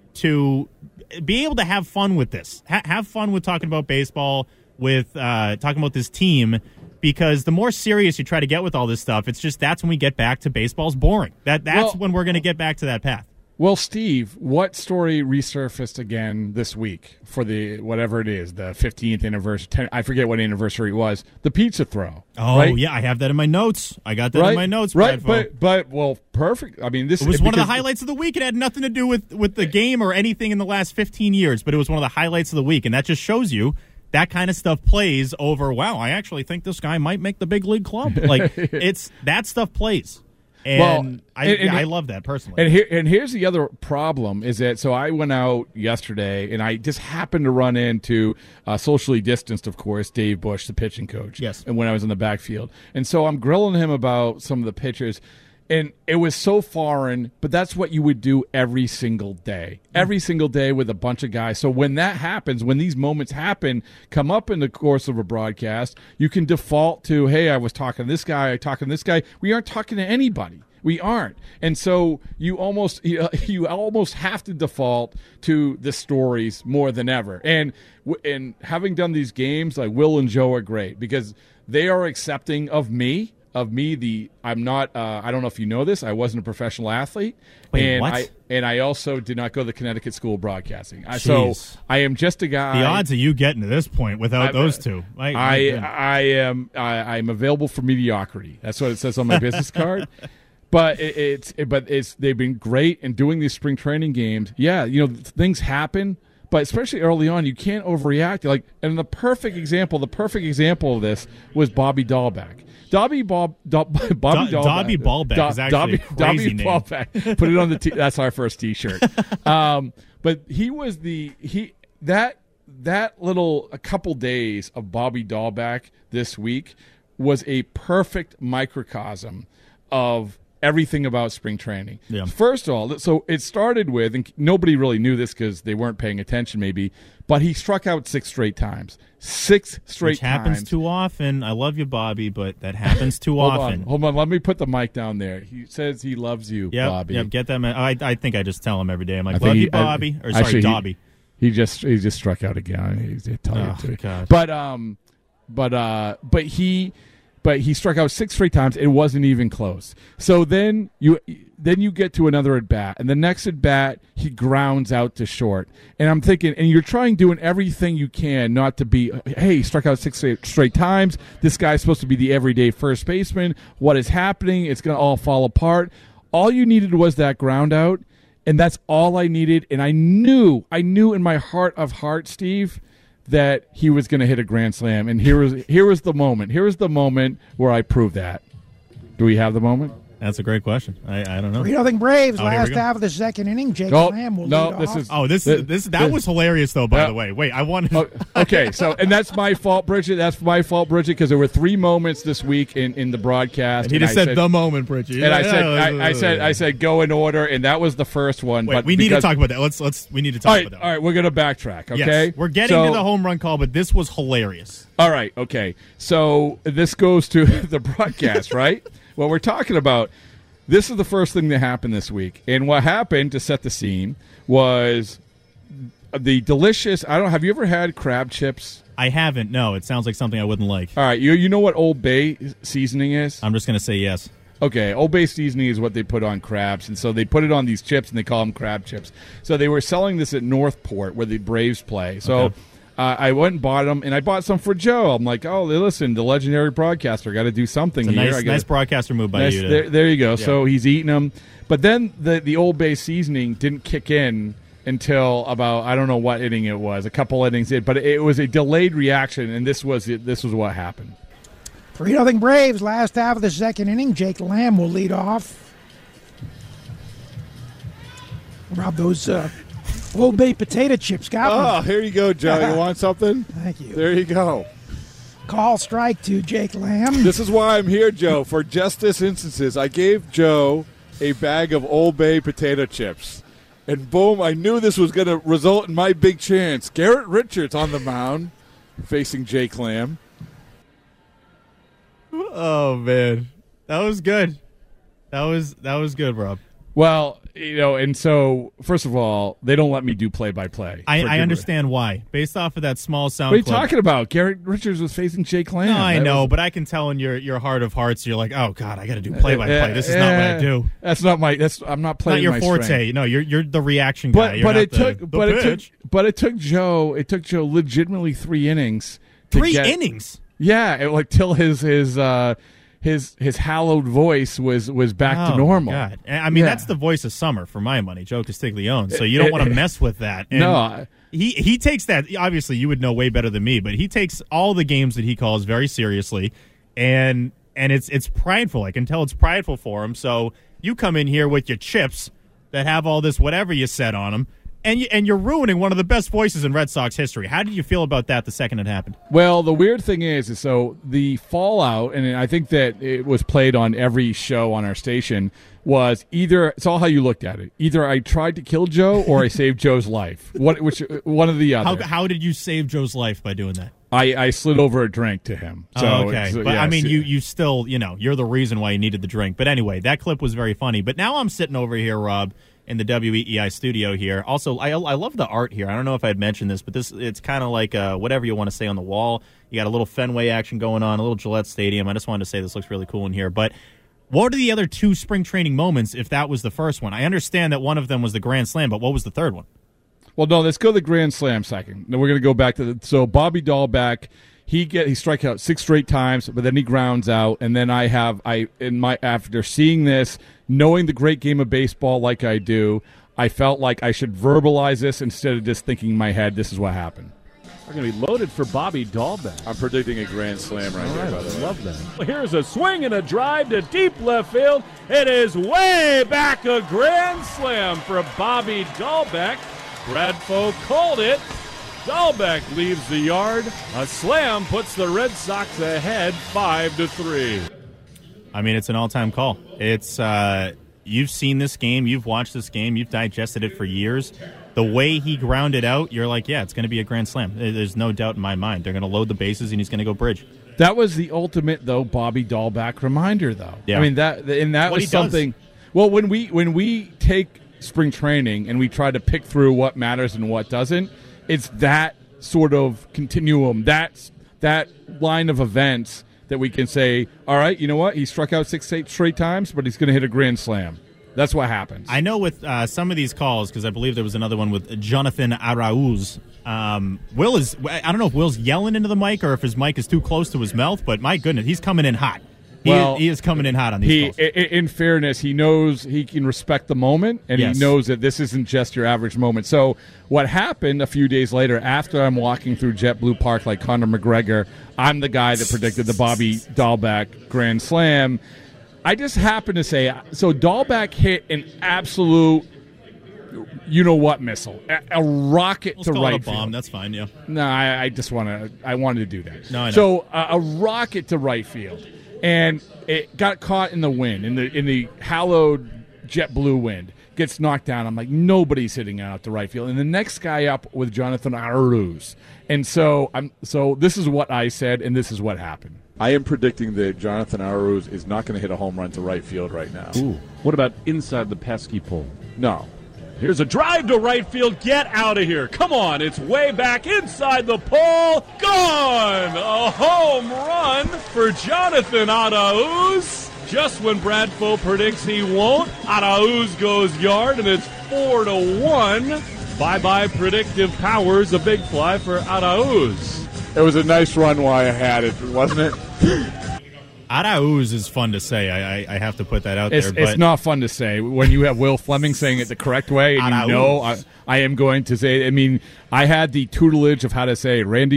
Speaker 11: to be able to have fun with this. Ha- have fun with talking about baseball, with uh, talking about this team. Because the more serious you try to get with all this stuff, it's just that's when we get back to baseball's boring. That That's
Speaker 10: Well-
Speaker 11: when we're going to get back to that path.
Speaker 10: Well, Steve, what story resurfaced again this week for the whatever it is, the fifteenth anniversary? ten, I forget what anniversary it was. The pizza throw.
Speaker 11: Oh,
Speaker 10: right?
Speaker 11: yeah, I have that in my notes. I got that
Speaker 10: right?
Speaker 11: in my notes.
Speaker 10: Right,
Speaker 11: Bradfo.
Speaker 10: but but well, perfect. I mean, this
Speaker 11: It was one of the
Speaker 10: because-
Speaker 11: highlights of the week. It had nothing to do with, with the game or anything in the last fifteen years, but it was one of the highlights of the week, and that just shows you that kind of stuff plays over, wow, I actually think this guy might make the big league club. Like, it's that stuff plays. And
Speaker 10: well,
Speaker 11: I,
Speaker 10: and, and,
Speaker 11: I love that personally.
Speaker 10: And here and here's the other problem is that so I went out yesterday and I just happened to run into uh, socially distanced, of course, Dave Bush, the pitching coach.
Speaker 11: Yes.
Speaker 10: And when I was in the backfield, and so I'm grilling him about some of the pitchers. And it was so foreign, but that's what you would do every single day. Every single day with a bunch of guys. So when that happens, when these moments happen, come up in the course of a broadcast, you can default to, hey, I was talking to this guy, I talking to this guy. We aren't talking to anybody. We aren't. And so you almost you, you almost have to default to the stories more than ever. And and having done these games, like Will and Joe are great because they are accepting of me. Of me, the I'm not. Uh, I don't know if you know this. I wasn't a professional athlete,
Speaker 11: Wait,
Speaker 10: and
Speaker 11: what?
Speaker 10: I and I also did not go to the Connecticut School of Broadcasting. I, so
Speaker 11: Jeez.
Speaker 10: I am just a guy.
Speaker 11: The odds of you getting to this point without
Speaker 10: I,
Speaker 11: those two. My,
Speaker 10: I
Speaker 11: my
Speaker 10: I am I, I'm available for mediocrity. That's what it says on my business card. But it, it's it, but it's they've been great in doing these spring training games. Yeah, you know things happen. But especially early on, you can't overreact. Like, and the perfect example, the perfect example of this was Bobby Dahlbeck. Dobby Bob, Dob, Bobby
Speaker 11: Do,
Speaker 10: Dahlbeck.
Speaker 11: Dobby Ballbeck
Speaker 10: Do,
Speaker 11: is actually
Speaker 10: Dobby,
Speaker 11: a crazy
Speaker 10: Dobby
Speaker 11: name.
Speaker 10: Ballbeck. Put it on the. T- that's our first T-shirt. Um, but he was the he that that little a couple days of Bobby Dahlbeck this week was a perfect microcosm of everything about spring training.
Speaker 11: Yeah.
Speaker 10: First of all, so it started with, and nobody really knew this because they weren't paying attention maybe, but he struck out six straight times. Six straight
Speaker 11: Which happens
Speaker 10: times.
Speaker 11: too often. I love you, Bobby, but that happens too
Speaker 10: hold
Speaker 11: often.
Speaker 10: On, hold on, let me put the mic down there. He says he loves you,
Speaker 11: Yep,
Speaker 10: Bobby.
Speaker 11: Yep, get that man. I, I think I just tell him every day. I'm like,
Speaker 10: I think
Speaker 11: love
Speaker 10: he-
Speaker 11: you, Bobby.
Speaker 10: I-
Speaker 11: or sorry,
Speaker 10: actually, he-
Speaker 11: Dobby.
Speaker 10: He just he just struck out again. He's he'll tell
Speaker 11: Oh,
Speaker 10: you to.
Speaker 11: God.
Speaker 10: But um, but uh, but he, but he struck out six straight times. It wasn't even close. So then you then you get to another at bat, and the next at bat he grounds out to short. And I'm thinking, and you're trying doing everything you can not to be. Hey, he struck out six straight, straight times. This guy's supposed to be the everyday first baseman. What is happening? It's going to all fall apart. All you needed was that ground out. And that's all I needed. And I knew, I knew in my heart of heart, Steve, that he was going to hit a grand slam. And here was here was the moment. Here was the moment where I proved that. Do we have the moment?
Speaker 11: That's a great question. I, I don't know.
Speaker 14: three nothing Braves,
Speaker 11: Oh, here we
Speaker 14: last
Speaker 11: go.
Speaker 14: half of the second inning. Jake
Speaker 10: Oh,
Speaker 14: Lamb will
Speaker 10: no,
Speaker 14: lead
Speaker 10: this
Speaker 14: off.
Speaker 10: is-
Speaker 11: Oh, this
Speaker 10: The-
Speaker 11: is this that
Speaker 10: the-
Speaker 11: was hilarious though. By
Speaker 10: Yeah.
Speaker 11: the way, wait, I wanted.
Speaker 10: Oh, okay, so and that's my fault, Bridget. That's my fault, Bridget, because there were three moments this week in, in the broadcast.
Speaker 11: And he
Speaker 10: and
Speaker 11: just
Speaker 10: I
Speaker 11: said, the moment, Bridget.
Speaker 10: And I said, I, I said, I said, go in order, and that was the first one.
Speaker 11: Wait,
Speaker 10: but
Speaker 11: we need
Speaker 10: because-
Speaker 11: to talk about that. Let's let's we need to talk
Speaker 10: All right,
Speaker 11: about that.
Speaker 10: all right, we're gonna backtrack. Okay,
Speaker 11: Yes, we're getting
Speaker 10: So-
Speaker 11: to the home run call, but this was hilarious.
Speaker 10: All right, okay. So this goes to the broadcast, right? What we're talking about. This is the first thing that happened this week. And what happened, to set the scene, was the delicious, I don't have you ever had crab chips?
Speaker 11: I haven't. No, it sounds like something I wouldn't like.
Speaker 10: All right, you you know what Old Bay seasoning is?
Speaker 11: I'm just going to say yes.
Speaker 10: Okay, Old Bay seasoning is what they put on crabs, and so they put it on these chips, and they call them crab chips. So they were selling this at Northport, where the Braves play. So
Speaker 11: Okay.
Speaker 10: uh, I went and bought them, and I bought some for Joe. I'm like, oh, listen, the legendary broadcaster, got to do something
Speaker 11: It's a
Speaker 10: here.
Speaker 11: nice,
Speaker 10: I gotta-
Speaker 11: nice broadcaster move by
Speaker 10: Nice-
Speaker 11: you. To,
Speaker 10: there, there you go.
Speaker 11: Yeah.
Speaker 10: So he's eating them, but then the the Old Bay seasoning didn't kick in until about I don't know what inning it was, a couple innings in, but it was a delayed reaction, and this was it, this was what happened.
Speaker 14: three nothing Braves, last half of the second inning. Jake Lamb will lead off. Rob, those uh, Old Bay potato chips got
Speaker 10: Oh,
Speaker 14: me.
Speaker 10: here you go, Joe. You want something?
Speaker 14: Thank you.
Speaker 10: There you go.
Speaker 14: Call strike to Jake Lamb.
Speaker 10: This is why I'm here, Joe. For just this instances, I gave Joe a bag of Old Bay potato chips. And boom, I knew this was going to result in my big chance. Garrett Richards on the mound facing Jake Lamb.
Speaker 11: Oh man, that was good. That was that was good, Rob.
Speaker 10: Well, you know, and so, first of all, they don't let me do play-by-play.
Speaker 11: I,
Speaker 10: for
Speaker 11: I
Speaker 10: good
Speaker 11: understand why. Based off of that small sound
Speaker 10: What are you
Speaker 11: clip.
Speaker 10: talking about? Garrett Richards was facing Jake Lamb.
Speaker 11: No, I
Speaker 10: That
Speaker 11: know,
Speaker 10: was-
Speaker 11: but I can tell in your, your heart of hearts, you're like, oh God, I got to do play by play. This is not what I do.
Speaker 10: That's not my. That's I'm not playing
Speaker 11: Not your
Speaker 10: my
Speaker 11: forte.
Speaker 10: strength.
Speaker 11: No, you're you're the reaction guy.
Speaker 10: But
Speaker 11: You're
Speaker 10: but
Speaker 11: not
Speaker 10: it
Speaker 11: the-
Speaker 10: took
Speaker 11: the
Speaker 10: but it
Speaker 11: pitch.
Speaker 10: took but it took Joe. It took Joe legitimately three innings. To
Speaker 11: Three
Speaker 10: get,
Speaker 11: innings.
Speaker 10: Yeah, it, like till his his uh, his his hallowed voice was was back
Speaker 11: Oh,
Speaker 10: to normal.
Speaker 11: my God. I mean,
Speaker 10: Yeah.
Speaker 11: that's the voice of summer for my money, Joe Castiglione. So you don't
Speaker 10: It-
Speaker 11: want to
Speaker 10: it-
Speaker 11: mess with that. And
Speaker 10: No, I-
Speaker 11: he he takes that. Obviously, you would know way better than me, but he takes all the games that he calls very seriously, and and it's it's prideful. I can tell it's prideful for him. So you come in here with your chips that have all this whatever you said on them, and you, and you're ruining one of the best voices in Red Sox history. How did you feel about that the second it happened?
Speaker 10: Well, the weird thing is, is so the fallout, and I think that it was played on every show on our station, was either, it's all how you looked at it. Either I tried to kill Joe or I saved Joe's life. What, which, one of the other.
Speaker 11: How, how did you save Joe's life by doing that?
Speaker 10: I, I slid over a drink to him. So
Speaker 11: oh, okay.
Speaker 10: But
Speaker 11: yeah, I mean,
Speaker 10: see.
Speaker 11: you, you still, you know, you're the reason why you needed the drink. But anyway, that clip was very funny. But now I'm sitting over here, Rob, in the W E E I studio here. Also, I, I love the art here. I don't know if I had mentioned this, but this it's kind of like uh, whatever you want to say on the wall. You got a little Fenway action going on, a little Gillette Stadium. I just wanted to say this looks really cool in here. But what are the other two spring training moments if that was the first one? I understand that one of them was the Grand Slam, but what was the third one?
Speaker 10: Well, no, let's go to the Grand Slam second. Then we're going to go back to the – so Bobby Dahlbeck, he get he strikes out six straight times, but then he grounds out. And then I have – I in my after seeing this, knowing the great game of baseball like I do, I felt like I should verbalize this instead of just thinking in my head this is what happened.
Speaker 15: We're going to be loaded for Bobby Dahlbeck.
Speaker 16: I'm predicting a grand slam right
Speaker 15: All
Speaker 16: there,
Speaker 15: right,
Speaker 16: by the way.
Speaker 15: I love that. Here's a swing and a drive to deep left field. It is way back, a grand slam for Bobby Dahlbeck. Bradfo called it. Dahlbeck leaves the yard. A slam puts the Red Sox ahead five to three.
Speaker 11: I mean, it's an all-time call. It's uh, you've seen this game, you've watched this game, you've digested it for years. The way he grounded out, you're like, yeah, it's going to be a grand slam. There's no doubt in my mind. They're going to load the bases, and he's going to go bridge.
Speaker 10: That was the ultimate, though, Bobby Dahlbeck reminder, though.
Speaker 11: Yeah.
Speaker 10: I mean, that and that
Speaker 11: What
Speaker 10: was
Speaker 11: he does.
Speaker 10: something. Well, when we when we take spring training and we try to pick through what matters and what doesn't, it's that sort of continuum, that that line of events that we can say, all right, you know what? He struck out six, eight straight times, but he's going to hit a grand slam. That's what happens.
Speaker 11: I know with uh, some of these calls, because I believe there was another one with Jonathan Arauz. Um, Will is, I don't know if Will's yelling into the mic or if his mic is too close to his mouth, but my goodness, he's coming in hot. He,
Speaker 10: Well,
Speaker 11: is, he is coming in hot on these
Speaker 10: he,
Speaker 11: calls.
Speaker 10: i- i- in fairness, he knows he can respect the moment, and
Speaker 11: Yes.
Speaker 10: he knows that this isn't just your average moment. So what happened a few days later, after I'm walking through JetBlue Park like Conor McGregor, I'm the guy that predicted the Bobby Dahlbeck Grand Slam. I just happened to say, so Dahlbeck hit an absolute, you-know-what missile, a, a rocket
Speaker 11: Let's
Speaker 10: to
Speaker 11: call
Speaker 10: right
Speaker 11: it a bomb.
Speaker 10: field.
Speaker 11: That's fine, yeah.
Speaker 10: No, I, I just want to. I wanted to do that.
Speaker 11: No, I know.
Speaker 10: So uh, a rocket to right field, and it got caught in the wind, in the in the hallowed JetBlue wind. Gets knocked down. I'm like, nobody's hitting out to right field. And the next guy up with Jonathan Arauz. And so I'm. So this is what I said, and this is what happened.
Speaker 16: I am predicting that Jonathan Arauz is not going to hit a home run to right field right now.
Speaker 15: Ooh. What about inside the pesky pole?
Speaker 16: No.
Speaker 15: Here's a drive to right field. Get out of here. Come on. It's way back inside the pole. Gone. A home run for Jonathan Arauz. Just when Bradfo predicts he won't, Arauz goes yard, and it's four to one. Bye-bye predictive powers. A big fly for Arauz.
Speaker 16: It was a nice run while I had it, wasn't it?
Speaker 11: Arauz is fun to say. I, I, I have to put that out
Speaker 10: It's,
Speaker 11: there.
Speaker 10: it's
Speaker 11: But
Speaker 10: not fun to say when you have Will Fleming saying it the correct way, and
Speaker 11: Arauz.
Speaker 10: you know I, I am going to say. I mean, I had the tutelage of how to say Randy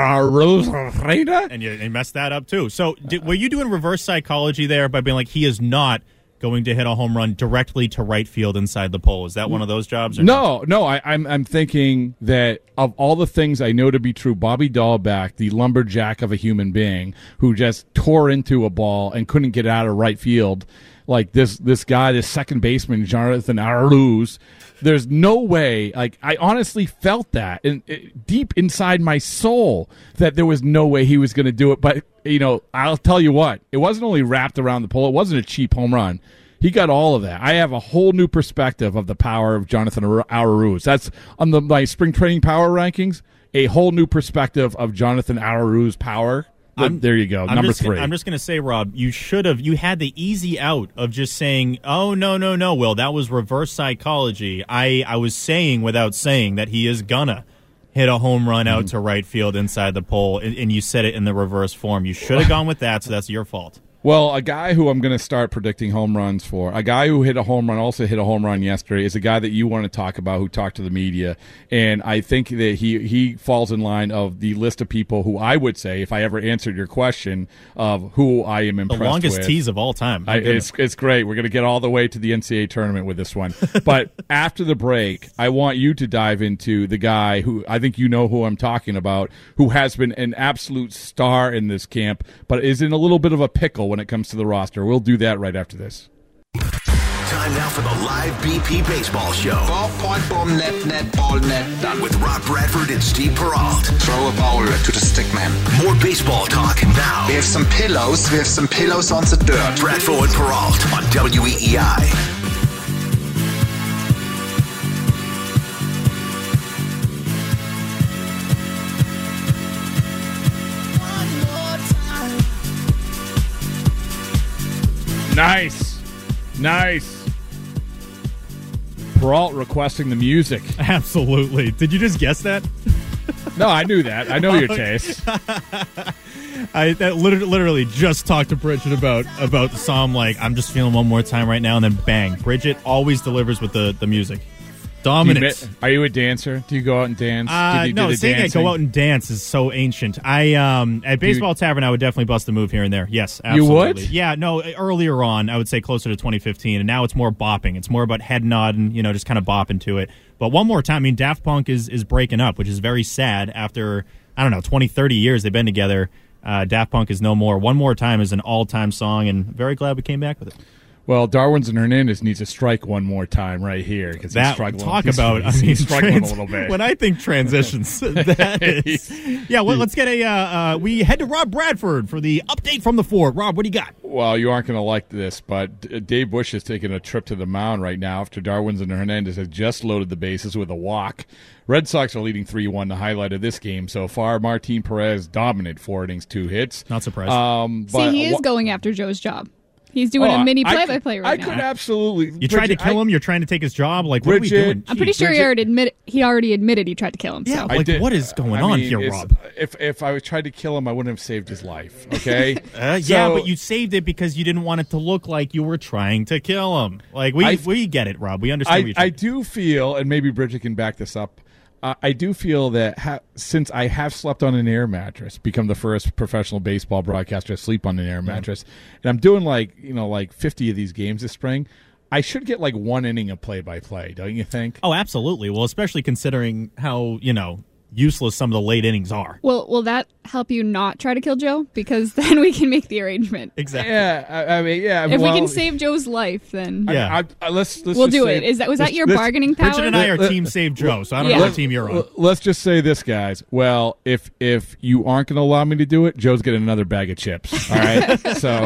Speaker 10: Arauz.
Speaker 11: and you, and you messed that up too. So did, were you doing reverse psychology there by being like, he is not going to hit a home run directly to right field inside the pole? Is that one of those jobs? Or
Speaker 10: No, no. I, I'm I'm thinking that of all the things I know to be true, Bobby Dahlbeck, the lumberjack of a human being who just tore into a ball and couldn't get out of right field, like this this guy, this second baseman, Jonathan Arauz. There's no way. Like I honestly felt that in, in, deep inside my soul that there was no way he was going to do it. But you know, I'll tell you what, it wasn't only wrapped around the pole. It wasn't a cheap home run. He got all of that. I have a whole new perspective of the power of Jonathan Arauz. That's on the my spring training power rankings. A whole new perspective of Jonathan Arauz's power.
Speaker 11: I'm-
Speaker 10: there you go.
Speaker 11: I'm
Speaker 10: Number
Speaker 11: just,
Speaker 10: three.
Speaker 11: I'm just going to say, Rob, you should have. You had the easy out of just saying, "Oh no, no, no." Will, that was reverse psychology. I, I was saying without saying that he is gonna hit a home run out
Speaker 10: Mm.
Speaker 11: to right field inside the pole, and, and you said it in the reverse form. You should have gone with that. So that's your fault.
Speaker 10: Well, a guy who I'm going to start predicting home runs for, a guy who hit a home run, also hit a home run yesterday, is a guy that you want to talk about who talked to the media. And I think that he, he falls in line of the list of people who I would say, if I ever answered your question, of who I am impressed with.
Speaker 11: The longest
Speaker 10: with.
Speaker 11: tease of all time.
Speaker 10: I, it's, it's great. We're going to get all the way to the N C double A tournament with this one. But after the break, I want you to dive into the guy who I think you know who I'm talking about, who has been an absolute star in this camp, but is in a little bit of a pickle when it comes to the roster. We'll do that right after this.
Speaker 8: Time now for the live B P Baseball Show.
Speaker 9: Ball, point, bomb, net, net, ball, net, done.
Speaker 8: With Rob Bradford and Steve Peralt.
Speaker 9: Throw a ball to the stick man.
Speaker 8: More baseball talk now.
Speaker 9: We have some pillows. We have some pillows on the dirt.
Speaker 8: Bradford and Peralt on W E E I.
Speaker 10: Nice. Nice. Peralt requesting the music.
Speaker 11: Absolutely. Did you just guess that?
Speaker 10: No, I knew that. I know your taste.
Speaker 11: I that literally, literally just talked to Bridget about about the song. Like, I'm just feeling one more time right now, and then bang. Bridget always delivers with the, the music. Dominance.
Speaker 10: You, are you a dancer? Do you go out and dance?
Speaker 11: Uh,
Speaker 10: did you,
Speaker 11: no,
Speaker 10: did
Speaker 11: saying I go out and dance is so ancient. I um at Baseball
Speaker 10: you,
Speaker 11: Tavern, I would definitely bust a move here and there. Yes, absolutely.
Speaker 10: You would?
Speaker 11: Yeah, no. Earlier on, I would say closer to twenty fifteen, and now it's more bopping. It's more about head nodding, you know, just kind of bopping to it. But one more time, I mean, Daft Punk is is breaking up, which is very sad. After I don't know, twenty, thirty years they've been together. Uh, Daft Punk is no more. One More Time is an all-time song, and very glad we came back with it.
Speaker 10: Well, Darwinzon Hernandez needs to strike one more time right here because he's struggling.
Speaker 11: Talk
Speaker 10: he's,
Speaker 11: about
Speaker 10: he's,
Speaker 11: I mean,
Speaker 10: he's struggling
Speaker 11: trans-
Speaker 10: a little bit.
Speaker 11: When I think transitions, that is yeah. Well, let's get a. Uh, uh, we head to Rob Bradford for the update from the Fort. Rob, what do you got?
Speaker 10: Well, you aren't going to like this, but Dave Bush is taking a trip to the mound right now after Darwinzon Hernandez has just loaded the bases with a walk. Red Sox are leading three one. The highlight of this game so far, Martin Perez dominant, four innings, two hits.
Speaker 11: Not surprised.
Speaker 10: Um,
Speaker 12: See, he is going after Joe's job. He's doing
Speaker 10: oh,
Speaker 12: a mini
Speaker 10: I,
Speaker 12: play-by-play right
Speaker 10: I
Speaker 12: now.
Speaker 10: could absolutely.
Speaker 11: You
Speaker 10: Bridget,
Speaker 11: tried to kill
Speaker 10: I,
Speaker 11: him. You're trying to take his job. Like, what
Speaker 10: Bridget,
Speaker 11: are we doing?
Speaker 12: I'm pretty
Speaker 11: Jeez.
Speaker 12: sure
Speaker 10: Bridget,
Speaker 12: he already admitted he already admitted he tried to kill him.
Speaker 11: Yeah,
Speaker 12: so.
Speaker 11: like what is going
Speaker 10: I
Speaker 11: on
Speaker 10: mean,
Speaker 11: here, Rob?
Speaker 10: If if I tried to kill him, I wouldn't have saved his life. Okay.
Speaker 11: uh,
Speaker 10: so,
Speaker 11: yeah, but you saved it because you didn't want it to look like you were trying to kill him. Like we
Speaker 10: I,
Speaker 11: we get it, Rob. We understand.
Speaker 10: I,
Speaker 11: what you're
Speaker 10: I do feel, and maybe Bridget can back this up. Uh, I do feel that ha- since I have slept on an air mattress, become the first professional baseball broadcaster to sleep on an air mattress, and I'm doing like you know like fifty of these games this spring, I should get like one inning of play-by-play, don't you think?
Speaker 11: Oh, absolutely. Well, especially considering how you know useless some of the late innings are.
Speaker 12: Well, will that help you not try to kill Joe? Because then we can make the arrangement.
Speaker 11: Exactly.
Speaker 10: Yeah, I, I mean, yeah.
Speaker 12: If
Speaker 10: well,
Speaker 12: we can save Joe's life, then
Speaker 11: yeah.
Speaker 10: I, I, I, let's, let's
Speaker 12: we'll
Speaker 10: just
Speaker 12: do
Speaker 10: say,
Speaker 12: it. Is that was that your
Speaker 10: let's,
Speaker 12: bargaining power?
Speaker 11: Bridget and I are Team Save Joe, so I don't
Speaker 12: yeah.
Speaker 11: know what team you're on.
Speaker 10: Let's just say this, guys. Well, if if you aren't going to allow me to do it, Joe's getting another bag of chips. All right. so,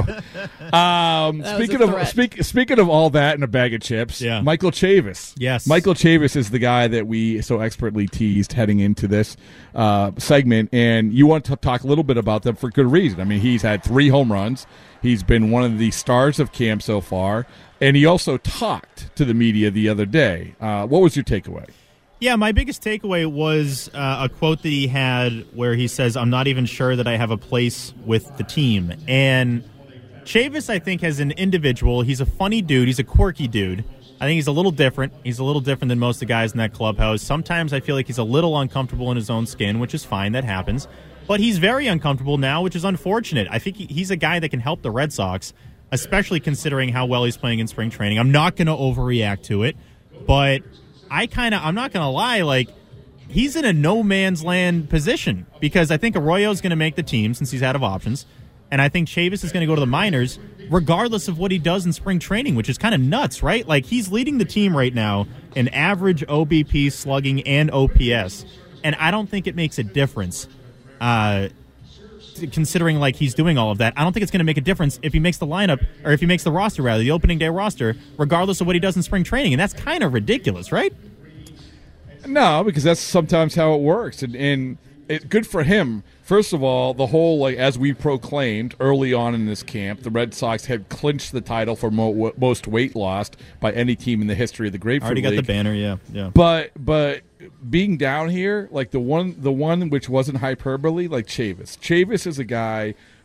Speaker 10: um, speaking of speak, speaking of all that and a bag of chips,
Speaker 11: yeah.
Speaker 10: Michael Chavis.
Speaker 11: Yes,
Speaker 10: Michael Chavis is the guy that we so expertly teased heading into this uh, segment, and you want to talk a little bit about them for good reason. I mean, he's had three home runs. He's been one of the stars of camp so far, and he also talked to the media the other day. Uh, what was your takeaway?
Speaker 11: Yeah, my biggest takeaway was uh, a quote that he had where he says, "I'm not even sure that I have a place with the team." And Chavis, I think, as an individual, he's a funny dude. He's a quirky dude. I think he's a little different. He's a little different than most of the guys in that clubhouse. Sometimes I feel like he's a little uncomfortable in his own skin, which is fine. That happens. But he's very uncomfortable now, which is unfortunate. I think he's a guy that can help the Red Sox, especially considering how well he's playing in spring training. I'm not going to overreact to it, but I kind of, I'm not going to lie, like, he's in a no man's land position because I think Arroyo's going to make the team since he's out of options. And I think Chavis is going to go to the minors regardless of what he does in spring training, which is kind of nuts, right? Like, he's leading the team right now in average O B P, slugging, and O P S. And I don't think it makes a difference, uh, considering, like, he's doing all of that. I don't think it's going to make a difference if he makes the lineup, or if he makes the roster, rather, the opening day roster, regardless of what he does in spring training. And that's kind of ridiculous, right?
Speaker 10: No, because that's sometimes how it works. And, and it, good for him. First of all, the whole, like, as we proclaimed early on in this camp, the Red Sox had clinched the title for mo- most weight lost by any team in the history of the Grapefruit
Speaker 11: Already got
Speaker 10: League.
Speaker 11: the banner, yeah, yeah.
Speaker 10: But but being down here, like the one the one which wasn't hyperbole, like Chavis. Chavis is a guy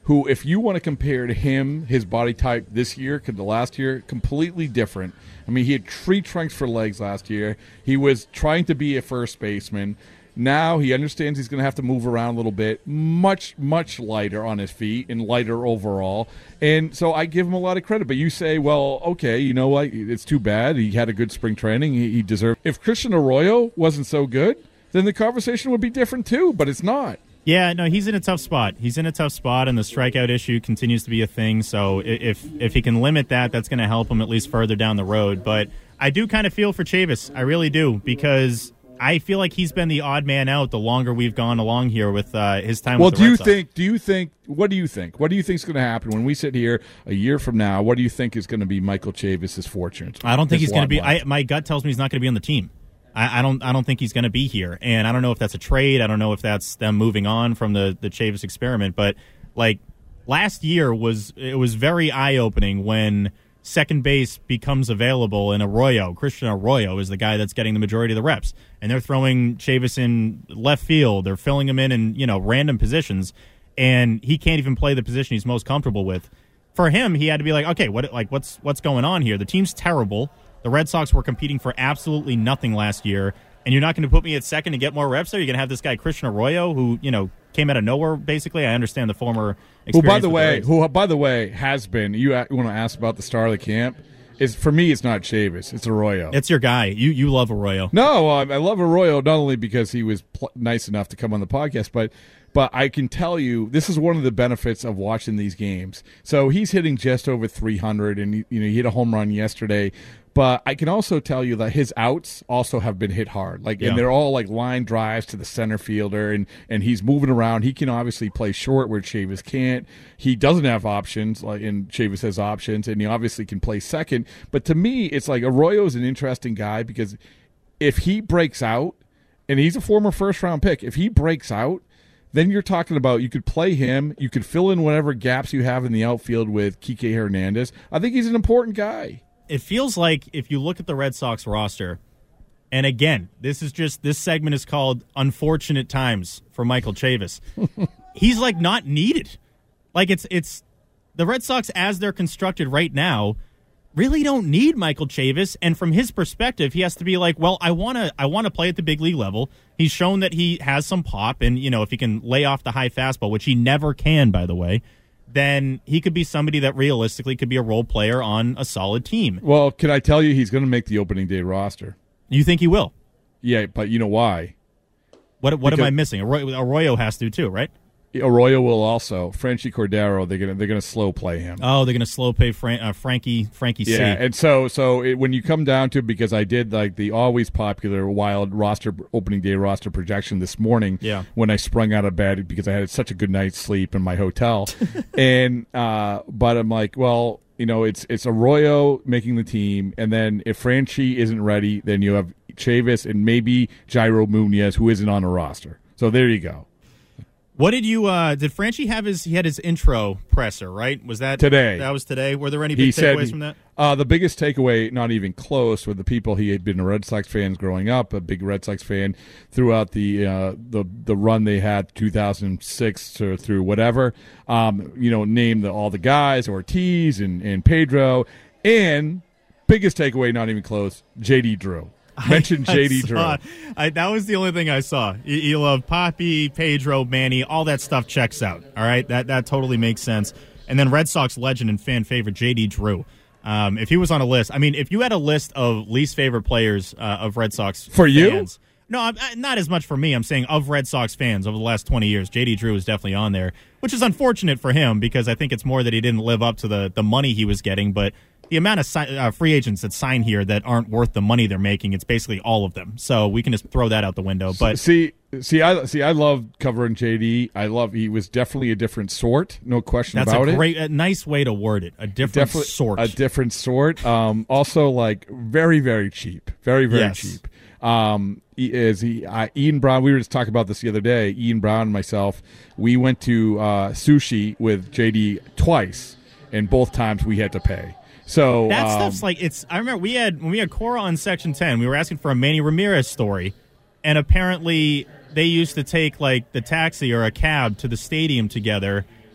Speaker 10: who, if you want to compare to him, his body type this year to the last year, completely different. I mean, he had tree trunks for legs last year. He was trying to be a first baseman. Now he understands he's going to have to move around a little bit, much, much lighter on his feet and lighter overall. And so I give him a lot of credit. But you say, well, okay, you know what? It's too bad. He had a good spring training. He, he deserved. If Christian Arroyo wasn't so good, then the conversation would be different too, but it's not.
Speaker 11: Yeah, no, he's in a tough spot. He's in a tough spot, and the strikeout issue continues to be a thing. So if if he can limit that, that's going to help him at least further down the road. But I do kind of feel for Chavis. I really do, because I feel like he's been the odd man out the longer we've gone along here with uh, his time
Speaker 10: well,
Speaker 11: with the
Speaker 10: Well, do
Speaker 11: Red
Speaker 10: you
Speaker 11: Sox.
Speaker 10: think, do you think, what do you think? What do you think is going to happen when we sit here a year from now? What do you think is going to be Michael Chavis' fortune?
Speaker 11: I don't think
Speaker 10: His
Speaker 11: he's going to be,
Speaker 10: lot
Speaker 11: I, my gut tells me he's not going to be on the team. I, I don't I don't think he's going to be here. And I don't know if that's a trade. I don't know if that's them moving on from the, the Chavis experiment. But, like, last year was, it was very eye-opening when second base becomes available and Arroyo, Christian Arroyo, is the guy that's getting the majority of the reps. And they're throwing Chavis in left field. They're filling him in in, you know, random positions. And he can't even play the position he's most comfortable with. For him, he had to be like, okay, what like what's what's going on here? The team's terrible. The Red Sox were competing for absolutely nothing last year. And you're not going to put me at second to get more reps there? You're going to have this guy, Christian Arroyo, who, you know, came out of nowhere, basically. I understand the former experience.
Speaker 10: Who, by the
Speaker 11: with
Speaker 10: way,
Speaker 11: the
Speaker 10: who, by the way, has been, you want to ask about the star of the camp? Is for me, it's not Chavis. It's Arroyo.
Speaker 11: It's your guy. You you love Arroyo.
Speaker 10: No, um, I love Arroyo not only because he was pl- nice enough to come on the podcast, but but I can tell you this is one of the benefits of watching these games. So he's hitting just over three hundred, and you know he hit a home run yesterday. But I can also tell you that his outs also have been hit hard. Like,
Speaker 11: Yeah.
Speaker 10: and they're all like line drives to the center fielder, and, and he's moving around. He can obviously play short where Chavis can't. He doesn't have options, like, and Chavis has options, and he obviously can play second. But to me, it's like Arroyo is an interesting guy because if he breaks out, and he's a former first round pick, if he breaks out, then you're talking about you could play him, you could fill in whatever gaps you have in the outfield with Kike Hernandez. I think he's an important guy.
Speaker 11: It feels like if you look at the Red Sox roster, and again, this is just this segment is called Unfortunate Times for Michael Chavis. He's like not needed. Like it's it's the Red Sox as they're constructed right now really don't need Michael Chavis, and from his perspective, he has to be like, well, I want to I want to play at the big league level. He's shown that he has some pop, and you know, if he can lay off the high fastball, which he never can, by the way, then he could be somebody that realistically could be a role player on a solid team.
Speaker 10: Well, can I tell you he's going to make the opening day roster?
Speaker 11: You think he will?
Speaker 10: Yeah, but you know why?
Speaker 11: What what
Speaker 10: Because
Speaker 11: am I missing? Arroyo, Arroyo has to too, right?
Speaker 10: Arroyo will also. Franchi Cordero, they're gonna they're gonna slow play him.
Speaker 11: Oh, they're gonna slow play Fran- uh, Frankie Frankie C.
Speaker 10: Yeah, and so so it, when you come down to, because I did like the always popular wild roster opening day roster projection this morning.
Speaker 11: Yeah.
Speaker 10: When I sprung out of bed because I had such a good night's sleep in my hotel, and uh, but I'm like, well, you know, it's it's Arroyo making the team, and then if Franchi isn't ready, then you have Chavis and maybe Jairo Munoz, who isn't on the roster. So there you go.
Speaker 11: What did you? Uh, did Franchi have his? He had his intro presser, right? Was that
Speaker 10: Today.
Speaker 11: That was today. Were there any
Speaker 10: He
Speaker 11: big
Speaker 10: said
Speaker 11: takeaways
Speaker 10: he-
Speaker 11: from that?
Speaker 10: Uh, the biggest takeaway, not even close, were the people he had been a Red Sox fans growing up, a big Red Sox fan throughout the uh, the the run they had two thousand six to through whatever. Um, you know, name the, all the guys, Ortiz and, and Pedro, and biggest takeaway, not even close, J D Drew. Mentioned
Speaker 11: I
Speaker 10: J D
Speaker 11: saw-
Speaker 10: Drew.
Speaker 11: I, that was the only thing I saw. You, you love Poppy, Pedro, Manny, all that stuff checks out. All right, that that totally makes sense. And then Red Sox legend and fan favorite J D Drew. Um, if he was on a list, I mean, if you had a list of least favorite players uh, of Red Sox
Speaker 10: For you?
Speaker 11: fans, no, I'm- I- not as much for me. I'm saying of Red Sox fans over the last twenty years, J D Drew is definitely on there, which is unfortunate for him because I think it's more that he didn't live up to the the money he was getting, but. The amount of si- uh, free agents that sign here that aren't worth the money they're making, it's basically all of them. So we can just throw that out the window. But
Speaker 10: see, see, I see. I love covering J D. I love. He was definitely a different sort, no question
Speaker 11: that's
Speaker 10: about
Speaker 11: a
Speaker 10: it.
Speaker 11: great, a nice way to word it. A different
Speaker 10: Definitely
Speaker 11: sort.
Speaker 10: a different sort. Um, also, like very, very cheap, very, very
Speaker 11: Yes.
Speaker 10: cheap. Um, he- is he? Uh, Ian Brown. We were just talking about this the other day. Ian Brown and myself. We went to uh, sushi with J D twice, and both times we had to pay. So
Speaker 11: that
Speaker 10: um,
Speaker 11: stuff's like it's. I remember we had when we had Cora on Section ten. We were asking for a Manny Ramirez story, and apparently they used to take like the taxi or a cab to the stadium together.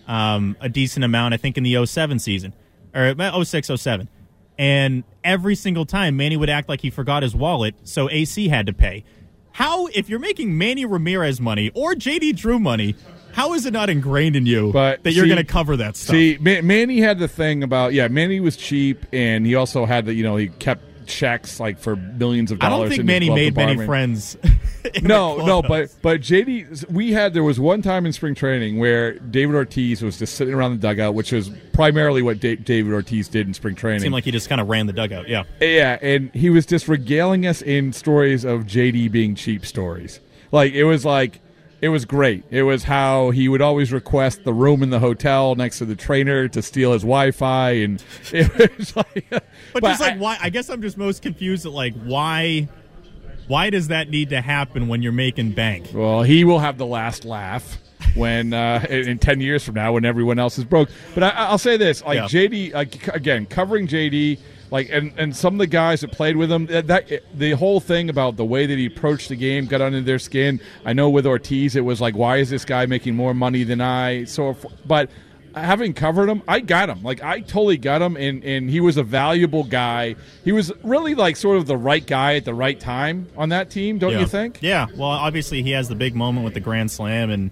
Speaker 11: um, a decent amount, I think, in the oh seven season, or oh six, oh seven. And every single time, Manny would act like he forgot his wallet, so A C had to pay. How, if you're making Manny Ramirez money or J D Drew money, how is it not ingrained in you
Speaker 10: but
Speaker 11: that you're
Speaker 10: see,
Speaker 11: going to cover that stuff?
Speaker 10: See, Ma- Manny had the thing about, yeah, Manny was cheap, and he also had the, you know, he kept checks like for millions of dollars.
Speaker 11: I don't think
Speaker 10: in
Speaker 11: Manny
Speaker 10: his glove
Speaker 11: made many
Speaker 10: compartment.
Speaker 11: friends.
Speaker 10: No, no, but but J D, we had there was one time in spring training where David Ortiz was just sitting around the dugout, which was primarily what da- David Ortiz did in spring training.
Speaker 11: It seemed like he just kind of ran the dugout. Yeah,
Speaker 10: yeah, and he was just regaling us in stories of J D being cheap stories. Like it was like. It was great. It was how he would always request the room in the hotel next to the trainer to steal his Wi-Fi, and it was like.
Speaker 11: But,
Speaker 10: but
Speaker 11: just like
Speaker 10: I,
Speaker 11: why? I guess I'm just most confused at like why. Why does that need to happen when you're making bank?
Speaker 10: Well, he will have the last laugh when uh, in, in ten years from now when everyone else is broke. But I, I'll say this: like
Speaker 11: yeah.
Speaker 10: J D, like, again, covering J D. Like and, and some of the guys that played with him, that, that the whole thing about the way that he approached the game got under their skin. I know with Ortiz, it was like, why is this guy making more money than I? So, but having covered him, I got him. Like I totally got him, and, and he was a valuable guy. He was really like sort of the right guy at the right time on that team, don't
Speaker 11: yeah.
Speaker 10: you think?
Speaker 11: Yeah. Well, obviously he has the big moment with the Grand Slam, and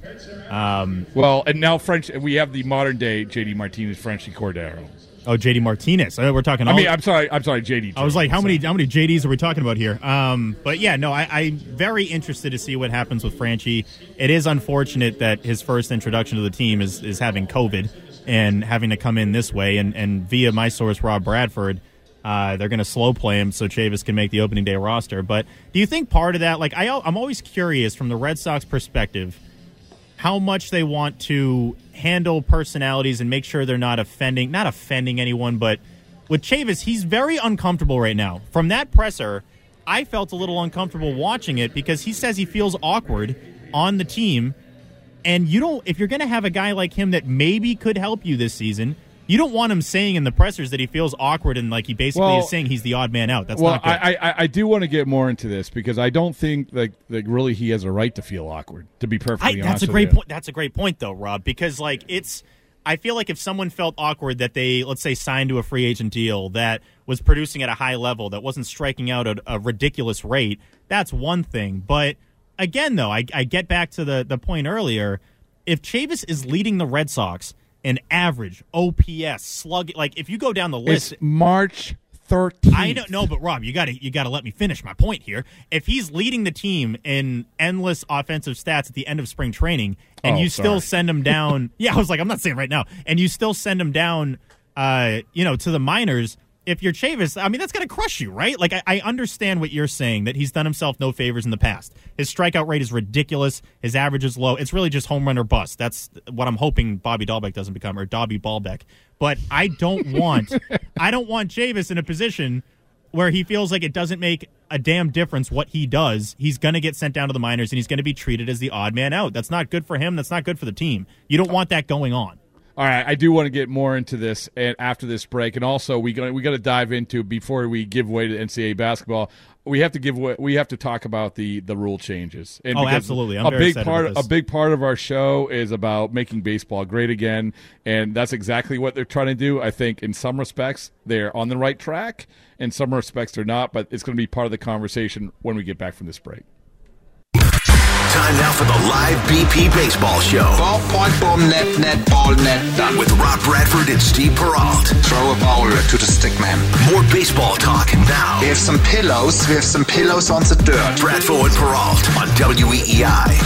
Speaker 11: um,
Speaker 10: well, and now French. We have the modern day J D Martinez, Frenchy Cordero.
Speaker 11: Oh, J D Martinez. We're talking. All,
Speaker 10: I mean, I'm sorry. I'm sorry, J D.
Speaker 11: I was like, how
Speaker 10: sorry.
Speaker 11: many how many J Ds are we talking about here? Um, but yeah, no, I, I'm very interested to see what happens with Franchi. It is unfortunate that his first introduction to the team is, is having COVID and having to come in this way. And, and via my source, Rob Bradford, uh, they're going to slow play him so Chavis can make the opening day roster. But do you think part of that, like I, I'm always curious from the Red Sox perspective, how much they want to handle personalities and make sure they're not offending, not offending anyone, but with Chavis, he's very uncomfortable right now. From that presser, I felt a little uncomfortable watching it because he says he feels awkward on the team. And you don't, if you're going to have a guy like him that maybe could help you this season, you don't want him saying in the pressers that he feels awkward and like he basically
Speaker 10: well,
Speaker 11: is saying he's the odd man out. That's
Speaker 10: well,
Speaker 11: not good.
Speaker 10: I, I I do want to get more into this because I don't think that, that really he has a right to feel awkward. To be perfectly
Speaker 11: I,
Speaker 10: honest,
Speaker 11: that's a
Speaker 10: with
Speaker 11: great
Speaker 10: you.
Speaker 11: point. That's a great point, though, Rob. Because like it's, I feel like if someone felt awkward that they, let's say, signed to a free agent deal that was producing at a high level, that wasn't striking out at a ridiculous rate, that's one thing. But again, though, I, I get back to the the point earlier. If Chavis is leading the Red Sox in average, O P S, slug, like if you go down the list,
Speaker 10: It's March thirteenth.
Speaker 11: I don't know, but Rob, you got to you got to let me finish my point here. If he's leading the team in endless offensive stats at the end of spring training, and
Speaker 10: Oh,
Speaker 11: you still
Speaker 10: sorry.
Speaker 11: send him down, yeah, I was like, I'm not saying right now, and you still send him down, uh, you know, to the minors. If you're Chavis, I mean, that's going to crush you, right? Like, I, I understand what you're saying, that he's done himself no favors in the past. His strikeout rate is ridiculous. His average is low. It's really just home run or bust. That's what I'm hoping Bobby Dahlbeck doesn't become, or Dobby Ballbeck. But I don't want, I don't want Chavis in a position where he feels like it doesn't make a damn difference what he does. He's going to get sent down to the minors, and he's going to be treated as the odd man out. That's not good for him. That's not good for the team. You don't want that going on.
Speaker 10: All right, I do want to get more into this and after this break, and also we got we got to dive into before we give way to N C double A basketball. We have to give way, we have to talk about the, the rule changes. And
Speaker 11: oh,
Speaker 10: because
Speaker 11: absolutely! I'm
Speaker 10: a
Speaker 11: very
Speaker 10: big
Speaker 11: excited
Speaker 10: part
Speaker 11: about this.
Speaker 10: a big part of our show is about making baseball great again, and that's exactly what they're trying to do. I think in some respects they're on the right track, in some respects they're not. But it's going to be part of the conversation when we get back from this break.
Speaker 8: Time now for the live B P Baseball Show.
Speaker 9: Ball, point, boom, net, net, ball, net, done.
Speaker 8: With Rob Bradford and Steve Peralt.
Speaker 9: Throw a ball to the stick man.
Speaker 8: More baseball talk now.
Speaker 9: We have some pillows. We have some pillows on the dirt.
Speaker 8: Bradford and Peralt on W E E I.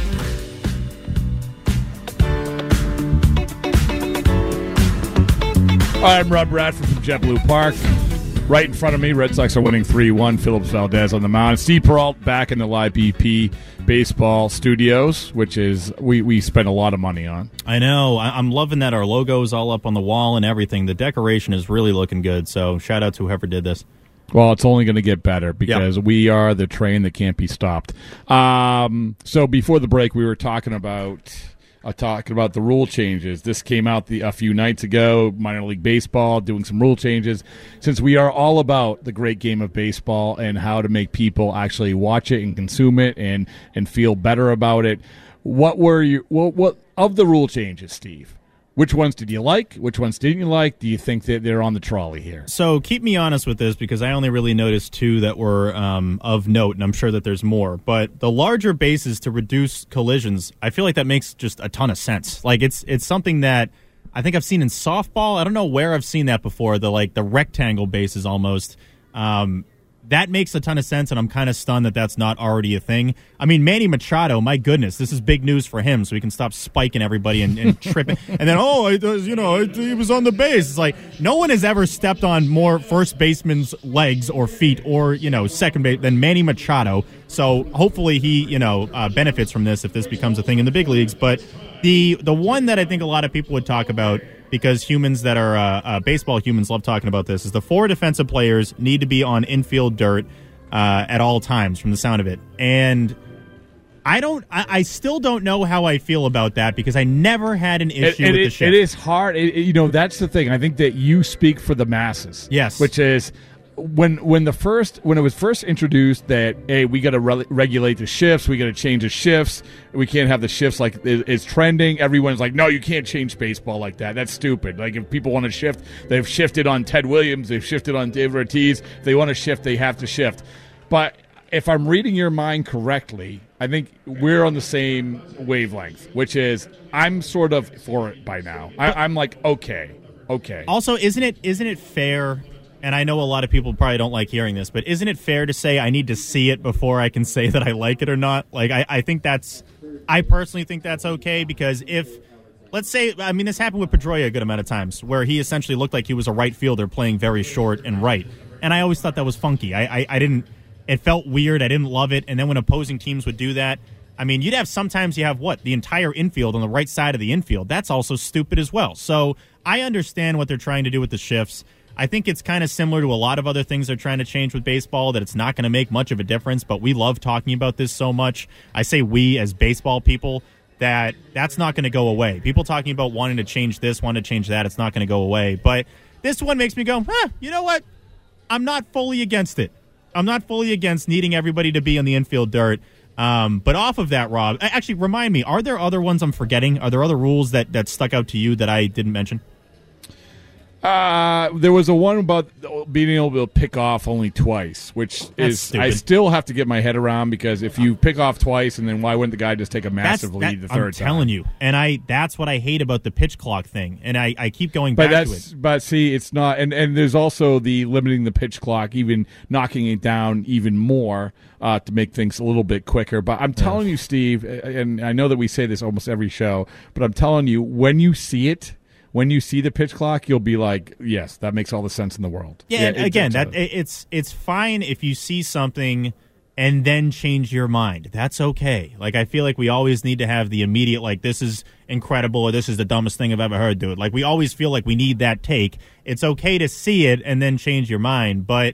Speaker 10: I'm Rob Bradford from JetBlue Park. Right in front of me, Red Sox are winning three one. Phillips Valdez on the mound. Steve Peralt back in the live B P Baseball Studios, which is we, we spend a lot of money on.
Speaker 11: I know. I, I'm loving that our logo is all up on the wall and everything. The decoration is really looking good, so shout out to whoever did this.
Speaker 10: Well, it's only going to get better because yep. we are the train that can't be stopped. Um, so before the break, we were talking about... Uh, talking about the rule changes. This came out the, a few nights ago, minor league baseball, doing some rule changes. Since we are all about the great game of baseball and how to make people actually watch it and consume it and, and feel better about it, what were you, what, what of the rule changes, Steve, Which ones did you like? Which ones didn't you like? Do you think that they're on the trolley here?
Speaker 11: So keep me honest with this, because I only really noticed two that were um, of note, and I'm sure that there's more. But the larger bases to reduce collisions, I feel like that makes just a ton of sense. Like it's it's something that I think I've seen in softball. I don't know where I've seen that before. The like the rectangle bases almost. Um, That makes a ton of sense, and I'm kind of stunned that that's not already a thing. I mean, Manny Machado, my goodness, this is big news for him, so he can stop spiking everybody and, and tripping. And then, oh, it was, you know, it, he was on the base. It's like no one has ever stepped on more first baseman's legs or feet or, you know, second base than Manny Machado. So hopefully he, you know, uh, benefits from this if this becomes a thing in the big leagues. But the the one that I think a lot of people would talk about, because humans that are uh, uh, baseball humans love talking about this, is the four defensive players need to be on infield dirt uh, at all times, from the sound of it. And I don't, I, I still don't know how I feel about that, because I never had an issue
Speaker 10: it,
Speaker 11: with
Speaker 10: it,
Speaker 11: the shift.
Speaker 10: It is hard. It, it, you know, that's the thing. I think that you speak for the masses.
Speaker 11: Yes.
Speaker 10: Which is when when the first when it was first introduced that, hey, we got to re- regulate the shifts, we got to change the shifts, we can't have the shifts like it, it's trending. Everyone's like, no, you can't change baseball like that. That's stupid. Like if people want to shift, they've shifted on Ted Williams, they've shifted on David Ortiz. If they want to shift, they have to shift. But if I'm reading your mind correctly, I think we're on the same wavelength, which is I'm sort of for it by now. I, I'm like, okay, okay.
Speaker 11: Also, isn't it isn't it fair? And I know a lot of people probably don't like hearing this, but isn't it fair to say I need to see it before I can say that I like it or not? Like, I, I think that's, I personally think that's okay, because if, let's say, I mean, this happened with Pedroia a good amount of times, where he essentially looked like he was a right fielder playing very short and right. And I always thought that was funky. I, I, I didn't, it felt weird. I didn't love it. And then when opposing teams would do that, I mean, you'd have, sometimes you have what? The entire infield on the right side of the infield. That's also stupid as well. So I understand what they're trying to do with the shifts. I think it's kind of similar to a lot of other things they're trying to change with baseball, that it's not going to make much of a difference, but we love talking about this so much. I say we as baseball people, that that's not going to go away. People talking about wanting to change this, wanting to change that, it's not going to go away. But this one makes me go, huh, you know what? I'm not fully against it. I'm not fully against needing everybody to be on the infield dirt. Um, but off of that, Rob, actually remind me, are there other ones I'm forgetting? Are there other rules that, that stuck out to you that I didn't mention?
Speaker 10: Uh, there was a one about being able to pick off only twice, which
Speaker 11: That's
Speaker 10: is
Speaker 11: stupid.
Speaker 10: I still have to get my head around, because if you pick off twice, and then why wouldn't the guy just take a massive
Speaker 11: That's,
Speaker 10: lead
Speaker 11: that,
Speaker 10: the third
Speaker 11: I'm
Speaker 10: time?
Speaker 11: telling you, and I that's what I hate about the pitch clock thing, and I, I keep going
Speaker 10: But
Speaker 11: back to
Speaker 10: that's
Speaker 11: it.
Speaker 10: but see, it's not, and, and there's also the limiting the pitch clock, even knocking it down even more uh, to make things a little bit quicker. But I'm telling you, Steve, and I know that we say this almost every show, but I'm telling you, when you see it. When you see the pitch clock, you'll be like, "Yes, that makes all the sense in the world."
Speaker 11: Yeah,
Speaker 10: yeah
Speaker 11: and
Speaker 10: it,
Speaker 11: again,
Speaker 10: it's,
Speaker 11: that it, it's it's fine if you see something and then change your mind. That's okay. Like, I feel like we always need to have the immediate, like, this is incredible, or this is the dumbest thing I've ever heard, dude. Like, we always feel like we need that take. It's okay to see it and then change your mind, but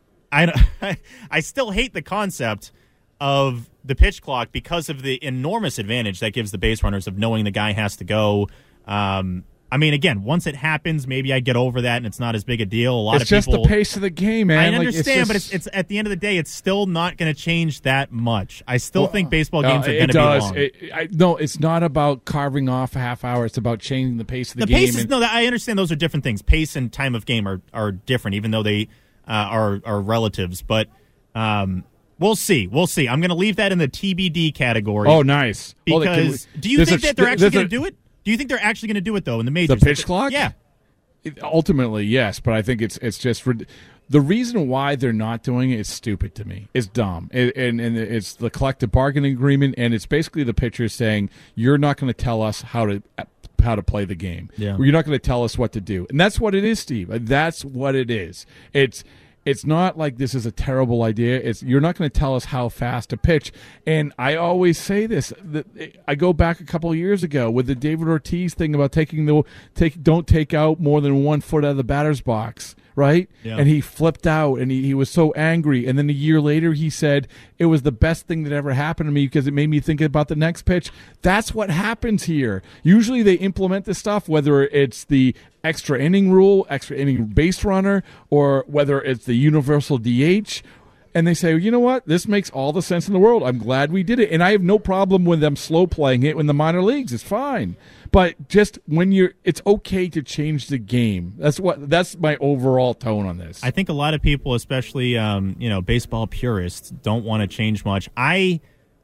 Speaker 11: I I still hate the concept of the pitch clock, because of the enormous advantage that gives the base runners of knowing the guy has to go. Um, I mean, again, once it happens, maybe I get over that and it's not as big a deal. A lot
Speaker 10: it's
Speaker 11: of people,
Speaker 10: just the pace of the game, man.
Speaker 11: I
Speaker 10: Like,
Speaker 11: understand,
Speaker 10: it's just,
Speaker 11: but it's, it's at the end of the day, it's still not going to change that much. I still
Speaker 10: well,
Speaker 11: think baseball
Speaker 10: uh,
Speaker 11: games are
Speaker 10: it
Speaker 11: going to be
Speaker 10: does.
Speaker 11: long.
Speaker 10: It, I, no, it's not about carving off a half hour. It's about changing the pace of the,
Speaker 11: the
Speaker 10: game.
Speaker 11: pace is
Speaker 10: and,
Speaker 11: no. I understand those are different things. Pace and time of game are, are different, even though they uh, are are relatives. But um, we'll see. We'll see. I'm going to leave that in the T B D category.
Speaker 10: Oh, nice.
Speaker 11: Because
Speaker 10: well, can we,
Speaker 11: do you think
Speaker 10: a,
Speaker 11: that they're actually going
Speaker 10: a,
Speaker 11: to do it? Do you think they're actually going to do it, though, in the majors?
Speaker 10: The pitch clock?
Speaker 11: Yeah.
Speaker 10: It, ultimately, yes, but I think it's it's just the reason why they're not doing it is stupid to me. It's dumb, it, and and it's the collective bargaining agreement, and it's basically the pitcher saying you're not going to tell us how to how to play the game.
Speaker 11: Yeah.
Speaker 10: You're not going to tell us what to do, and that's what it is, Steve. That's what it is. It's. It's not like this is a terrible idea. It's you're not going to tell us how fast to pitch. And I always say this. That I go back a couple of years ago with the David Ortiz thing about taking the take don't take out more than one foot out of the batter's box, right?
Speaker 11: Yeah.
Speaker 10: And he flipped out, and he, he was so angry. And then a year later, he said it was the best thing that ever happened to me because it made me think about the next pitch. That's what happens here. Usually, they implement this stuff, whether it's the extra inning rule, extra inning base runner, or whether it's the universal D H, and they say, you know what, this makes all the sense in the world. I'm glad we did it, and I have no problem with them slow playing it in the minor leagues. It's fine. but just when you're, it's okay to change the game. That's what. That's my overall tone on this.
Speaker 11: I think a lot of people, especially um, you know, baseball purists, don't want to change much. I,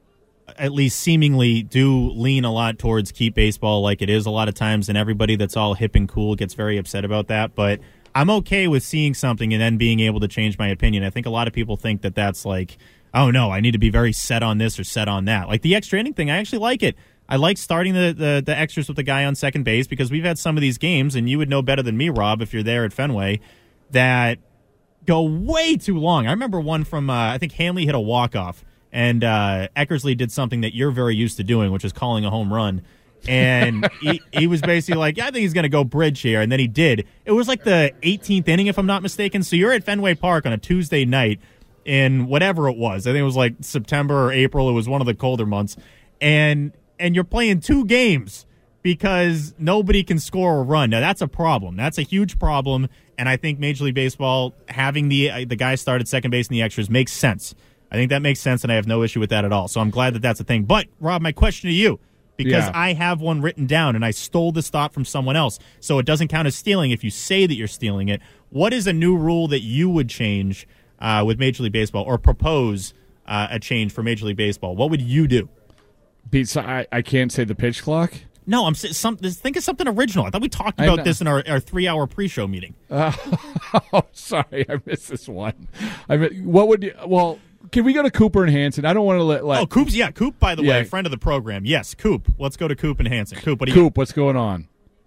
Speaker 11: at least seemingly, do lean a lot towards keep baseball like it is a lot of times, and everybody that's all hip and cool gets very upset about that. But I'm okay with seeing something and then being able to change my opinion. I think a lot of people think that that's like, oh no, I need to be very set on this or set on that. Like the extra inning thing, I actually like it. I like starting the, the, the extras with the guy on second base because we've had some of these games, and you would know better than me, Rob, if you're there at Fenway, that go way too long. I remember one from, uh, I think Hanley hit a walk-off, and uh, Eckersley did something that you're very used to doing, which is calling a home run. And he, he was basically like, yeah, I think he's going to go bridge here. And then he did. It was like the eighteenth inning, if I'm not mistaken. So you're at Fenway Park on a Tuesday night in whatever it was. I think it was like September or April. It was one of the colder months. And and you're playing two games because nobody can score a run. Now, that's a problem. That's a huge problem. And I think Major League Baseball having the the guy start at second base in the extras makes sense. I think that makes sense, and I have no issue with that at all. So I'm glad that that's a thing. But, Rob, my question to you, because
Speaker 10: Yeah.
Speaker 11: I have one written down and I stole this thought from someone else, so it doesn't count as stealing if you say that you're stealing it. What is a new rule that you would change uh, with Major League Baseball or propose uh, a change for Major League Baseball? What would you do?
Speaker 10: Pete, I, I can't say the pitch clock.
Speaker 11: No, I'm s- some, think of something original. I thought we talked
Speaker 10: I
Speaker 11: about
Speaker 10: know.
Speaker 11: this in our, our three-hour pre-show meeting.
Speaker 10: Uh, oh, sorry, I missed this one. I mean, what would you? Well, can we go to Cooper and Hanson? I don't want to let. let
Speaker 11: Oh, Coop's yeah, Coop. By the
Speaker 10: Yeah.
Speaker 11: way, friend of the program. Yes, Coop. Let's go to Coop and Hanson. Coop, what do you?
Speaker 10: Coop, what's going on?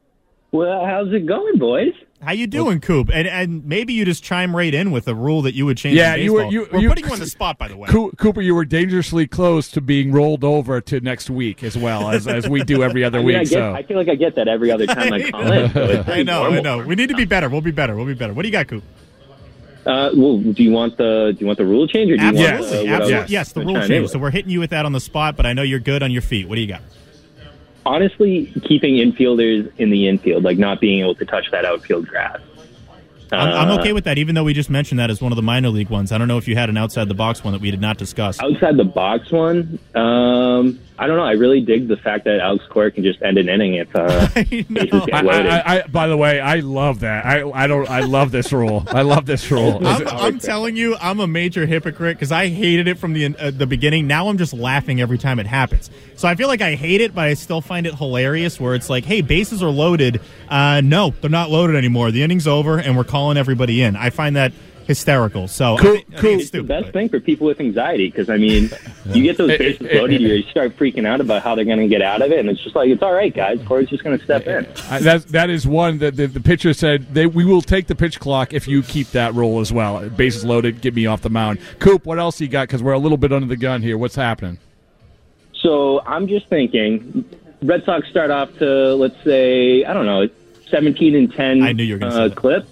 Speaker 17: Well, how's it going, boys?
Speaker 11: How you doing, Coop? And and maybe you just chime right in with a rule that you would change.
Speaker 10: Yeah,
Speaker 11: in
Speaker 10: you were.
Speaker 11: baseball.
Speaker 10: You,
Speaker 11: We're
Speaker 10: you,
Speaker 11: putting you on the spot, by the way.
Speaker 10: Coo- Cooper, you were dangerously close to being rolled over to next week as well as as we do every other
Speaker 17: I mean,
Speaker 10: week.
Speaker 17: I, get,
Speaker 10: so
Speaker 17: I feel like I get that every other time I call in. So it's
Speaker 11: I know,
Speaker 17: normal.
Speaker 11: I know. We need to be better. We'll be better. We'll be better. What do you got, Coop?
Speaker 17: Uh, well, do you want the do you want the rule change or do you
Speaker 11: Absolutely,
Speaker 17: want the, what
Speaker 11: absolutely.
Speaker 17: I was
Speaker 11: Yes, the
Speaker 17: gonna
Speaker 11: rule
Speaker 17: chime in
Speaker 11: change.
Speaker 17: with?
Speaker 11: So we're hitting you with that on the spot, but I know you're good on your feet. What do you got?
Speaker 17: Honestly, keeping infielders in the infield, like not being able to touch that outfield grass.
Speaker 11: I'm, I'm
Speaker 17: Uh,
Speaker 11: okay with that, even though we just mentioned that as one of the minor league ones. I don't know if you had an outside the box one that we did not discuss.
Speaker 17: Outside the box one, um, I don't know. I really dig the fact that Alex Cora can just end an inning if uh, bases get
Speaker 10: I,
Speaker 17: loaded.
Speaker 10: I, I, by the way, I love that. I, I don't. I love this rule. I love this rule.
Speaker 11: I'm, I'm telling you, I'm a major hypocrite because I hated it from the uh, the beginning. Now I'm just laughing every time it happens. So I feel like I hate it, but I still find it hilarious where it's like, hey, bases are loaded. Uh, no, they're not loaded anymore. The inning's over, and we're calling everybody in. I find that hysterical. So
Speaker 10: Cool,
Speaker 11: I think, I think it's
Speaker 17: It's the
Speaker 11: stupid.
Speaker 17: best thing for people with anxiety because, I mean, you get those bases loaded, you start freaking out about how they're going to get out of it, and it's just like, it's all right, guys. Corey's just going to step in.
Speaker 10: I, that that is one that the, the pitcher said they we will take the pitch clock if you keep that rule as well. Bases loaded, get me off the mound. Coop, what else you got? Because we're a little bit under the gun here. What's happening?
Speaker 17: So I'm just thinking, Red Sox start off to, let's say, I don't know, seventeen and ten
Speaker 11: I knew you were gonna
Speaker 17: uh,
Speaker 11: say that.
Speaker 17: clip.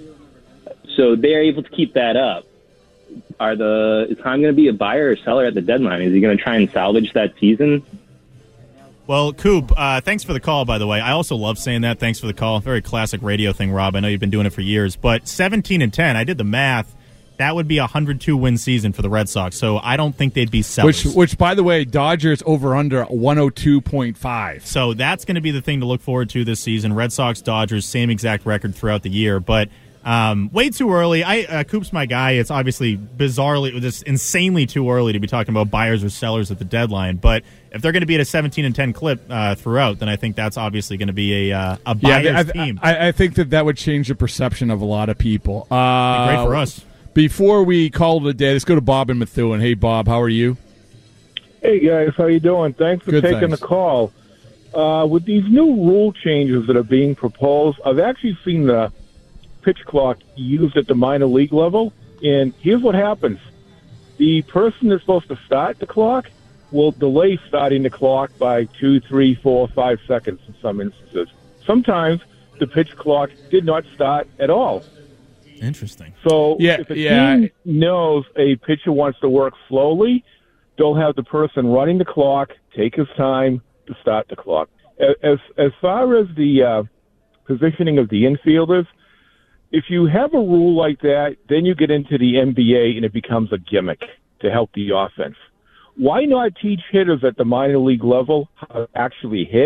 Speaker 17: So they're able to keep that up. Are the is Heim going to be a buyer or seller at the deadline? Is he going to try and salvage that season?
Speaker 11: Well, Coop, uh, thanks for the call, by the way. I also love saying that. Thanks for the call. Very classic radio thing, Rob. I know you've been doing it for years. But seventeen and ten, I did the math. That would be a one hundred two win season for the Red Sox. So I don't think they'd be sellers.
Speaker 10: Which, which, by the way, Dodgers over under one oh two point five.
Speaker 11: So that's going to be the thing to look forward to this season. Red Sox, Dodgers, same exact record throughout the year. But um, way too early. I uh, Coop's my guy. It's obviously bizarrely, just insanely too early to be talking about buyers or sellers at the deadline. But if they're going to be at a seventeen and ten clip uh, throughout, then I think that's obviously going to be a uh, a buyer's
Speaker 10: Yeah, I,
Speaker 11: team.
Speaker 10: I, I think that that would change the perception of a lot of people. Uh,
Speaker 11: Be great for us.
Speaker 10: Before we call it a day, let's go to Bob and Methuen. Hey, Bob, how are you?
Speaker 18: Hey guys, how you doing? Thanks for
Speaker 10: Good,
Speaker 18: taking
Speaker 10: thanks.
Speaker 18: the call. Uh, with these new rule changes that are being proposed, I've actually seen the pitch clock used at the minor league level, and here's what happens. The person that's supposed to start the clock will delay starting the clock by two, three, four, five seconds in some instances. Sometimes the pitch clock did not start at all.
Speaker 11: Interesting.
Speaker 18: So
Speaker 10: Yeah,
Speaker 18: if a
Speaker 10: yeah.
Speaker 18: team knows a pitcher wants to work slowly, they'll have the person running the clock take his time to start the clock. As as far as the uh, positioning of the infielders, if you have a rule like that, then you get into the N B A and it becomes a gimmick to help the offense. Why not teach hitters at the minor league level how to actually hit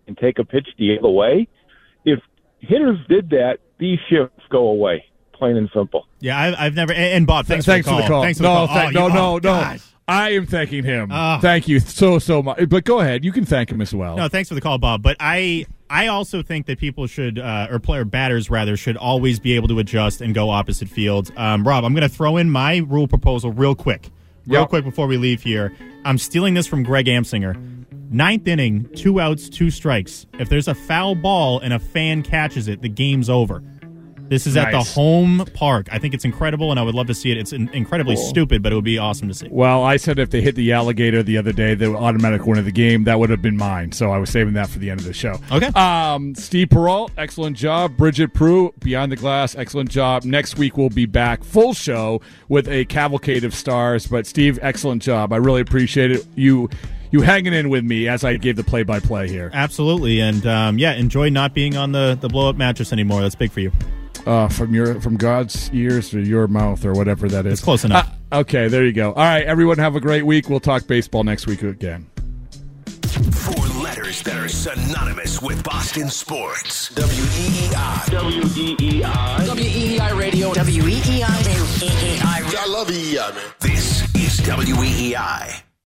Speaker 18: and take a pitch the other way. If hitters did that, these shifts go away, plain and simple.
Speaker 11: Yeah, I, I've never. And, and Bob, thanks,
Speaker 10: thanks
Speaker 11: for, the
Speaker 10: for the call.
Speaker 11: Thanks for
Speaker 10: no,
Speaker 11: the call.
Speaker 10: thank,
Speaker 11: oh,
Speaker 10: no,
Speaker 11: you,
Speaker 10: no,
Speaker 11: oh,
Speaker 10: no.
Speaker 11: gosh.
Speaker 10: I am thanking him.
Speaker 11: Oh.
Speaker 10: Thank you so, so much. But go ahead. You can thank him as well.
Speaker 11: No, thanks for the call, Bob. But I I also think that people should, uh, or player batters rather, should always be able to adjust and go opposite fields. Um, Rob, I'm going to throw in my rule proposal real quick. Real
Speaker 10: Yep.
Speaker 11: quick before we leave here. I'm stealing this from Greg Amsinger. Ninth inning, two outs, two strikes. If there's a foul ball and a fan catches it, the game's over. This is at the
Speaker 10: Nice.
Speaker 11: home park. I think it's incredible, and I would love to see it. It's in- incredibly
Speaker 10: Cool.
Speaker 11: stupid, but it would be awesome to see.
Speaker 10: Well, I said if they hit the alligator the other day, the automatic win of the game, that would have been mine. So I was saving that for the end of the show.
Speaker 11: Okay.
Speaker 10: Um, Steve Peralt, excellent job. Bridget Prue, Beyond the Glass, excellent job. Next week we'll be back full show with a cavalcade of stars. But Steve, excellent job. I really appreciate it. You you hanging in with me as I gave the play-by-play here.
Speaker 11: Absolutely, and um, yeah, enjoy not being on the, the blow-up mattress anymore. That's big for you.
Speaker 10: Uh, from your from God's ears to your mouth, or whatever that is.
Speaker 11: It's close enough.
Speaker 10: Uh, okay, there you go. All right, everyone, have a great week. We'll talk baseball next week again.
Speaker 8: Four letters that are synonymous with Boston sports. W E E I.
Speaker 7: W E E I.
Speaker 1: W E E I Radio. W E E I. W E E I.
Speaker 8: I love E E I, man. This is W E E I.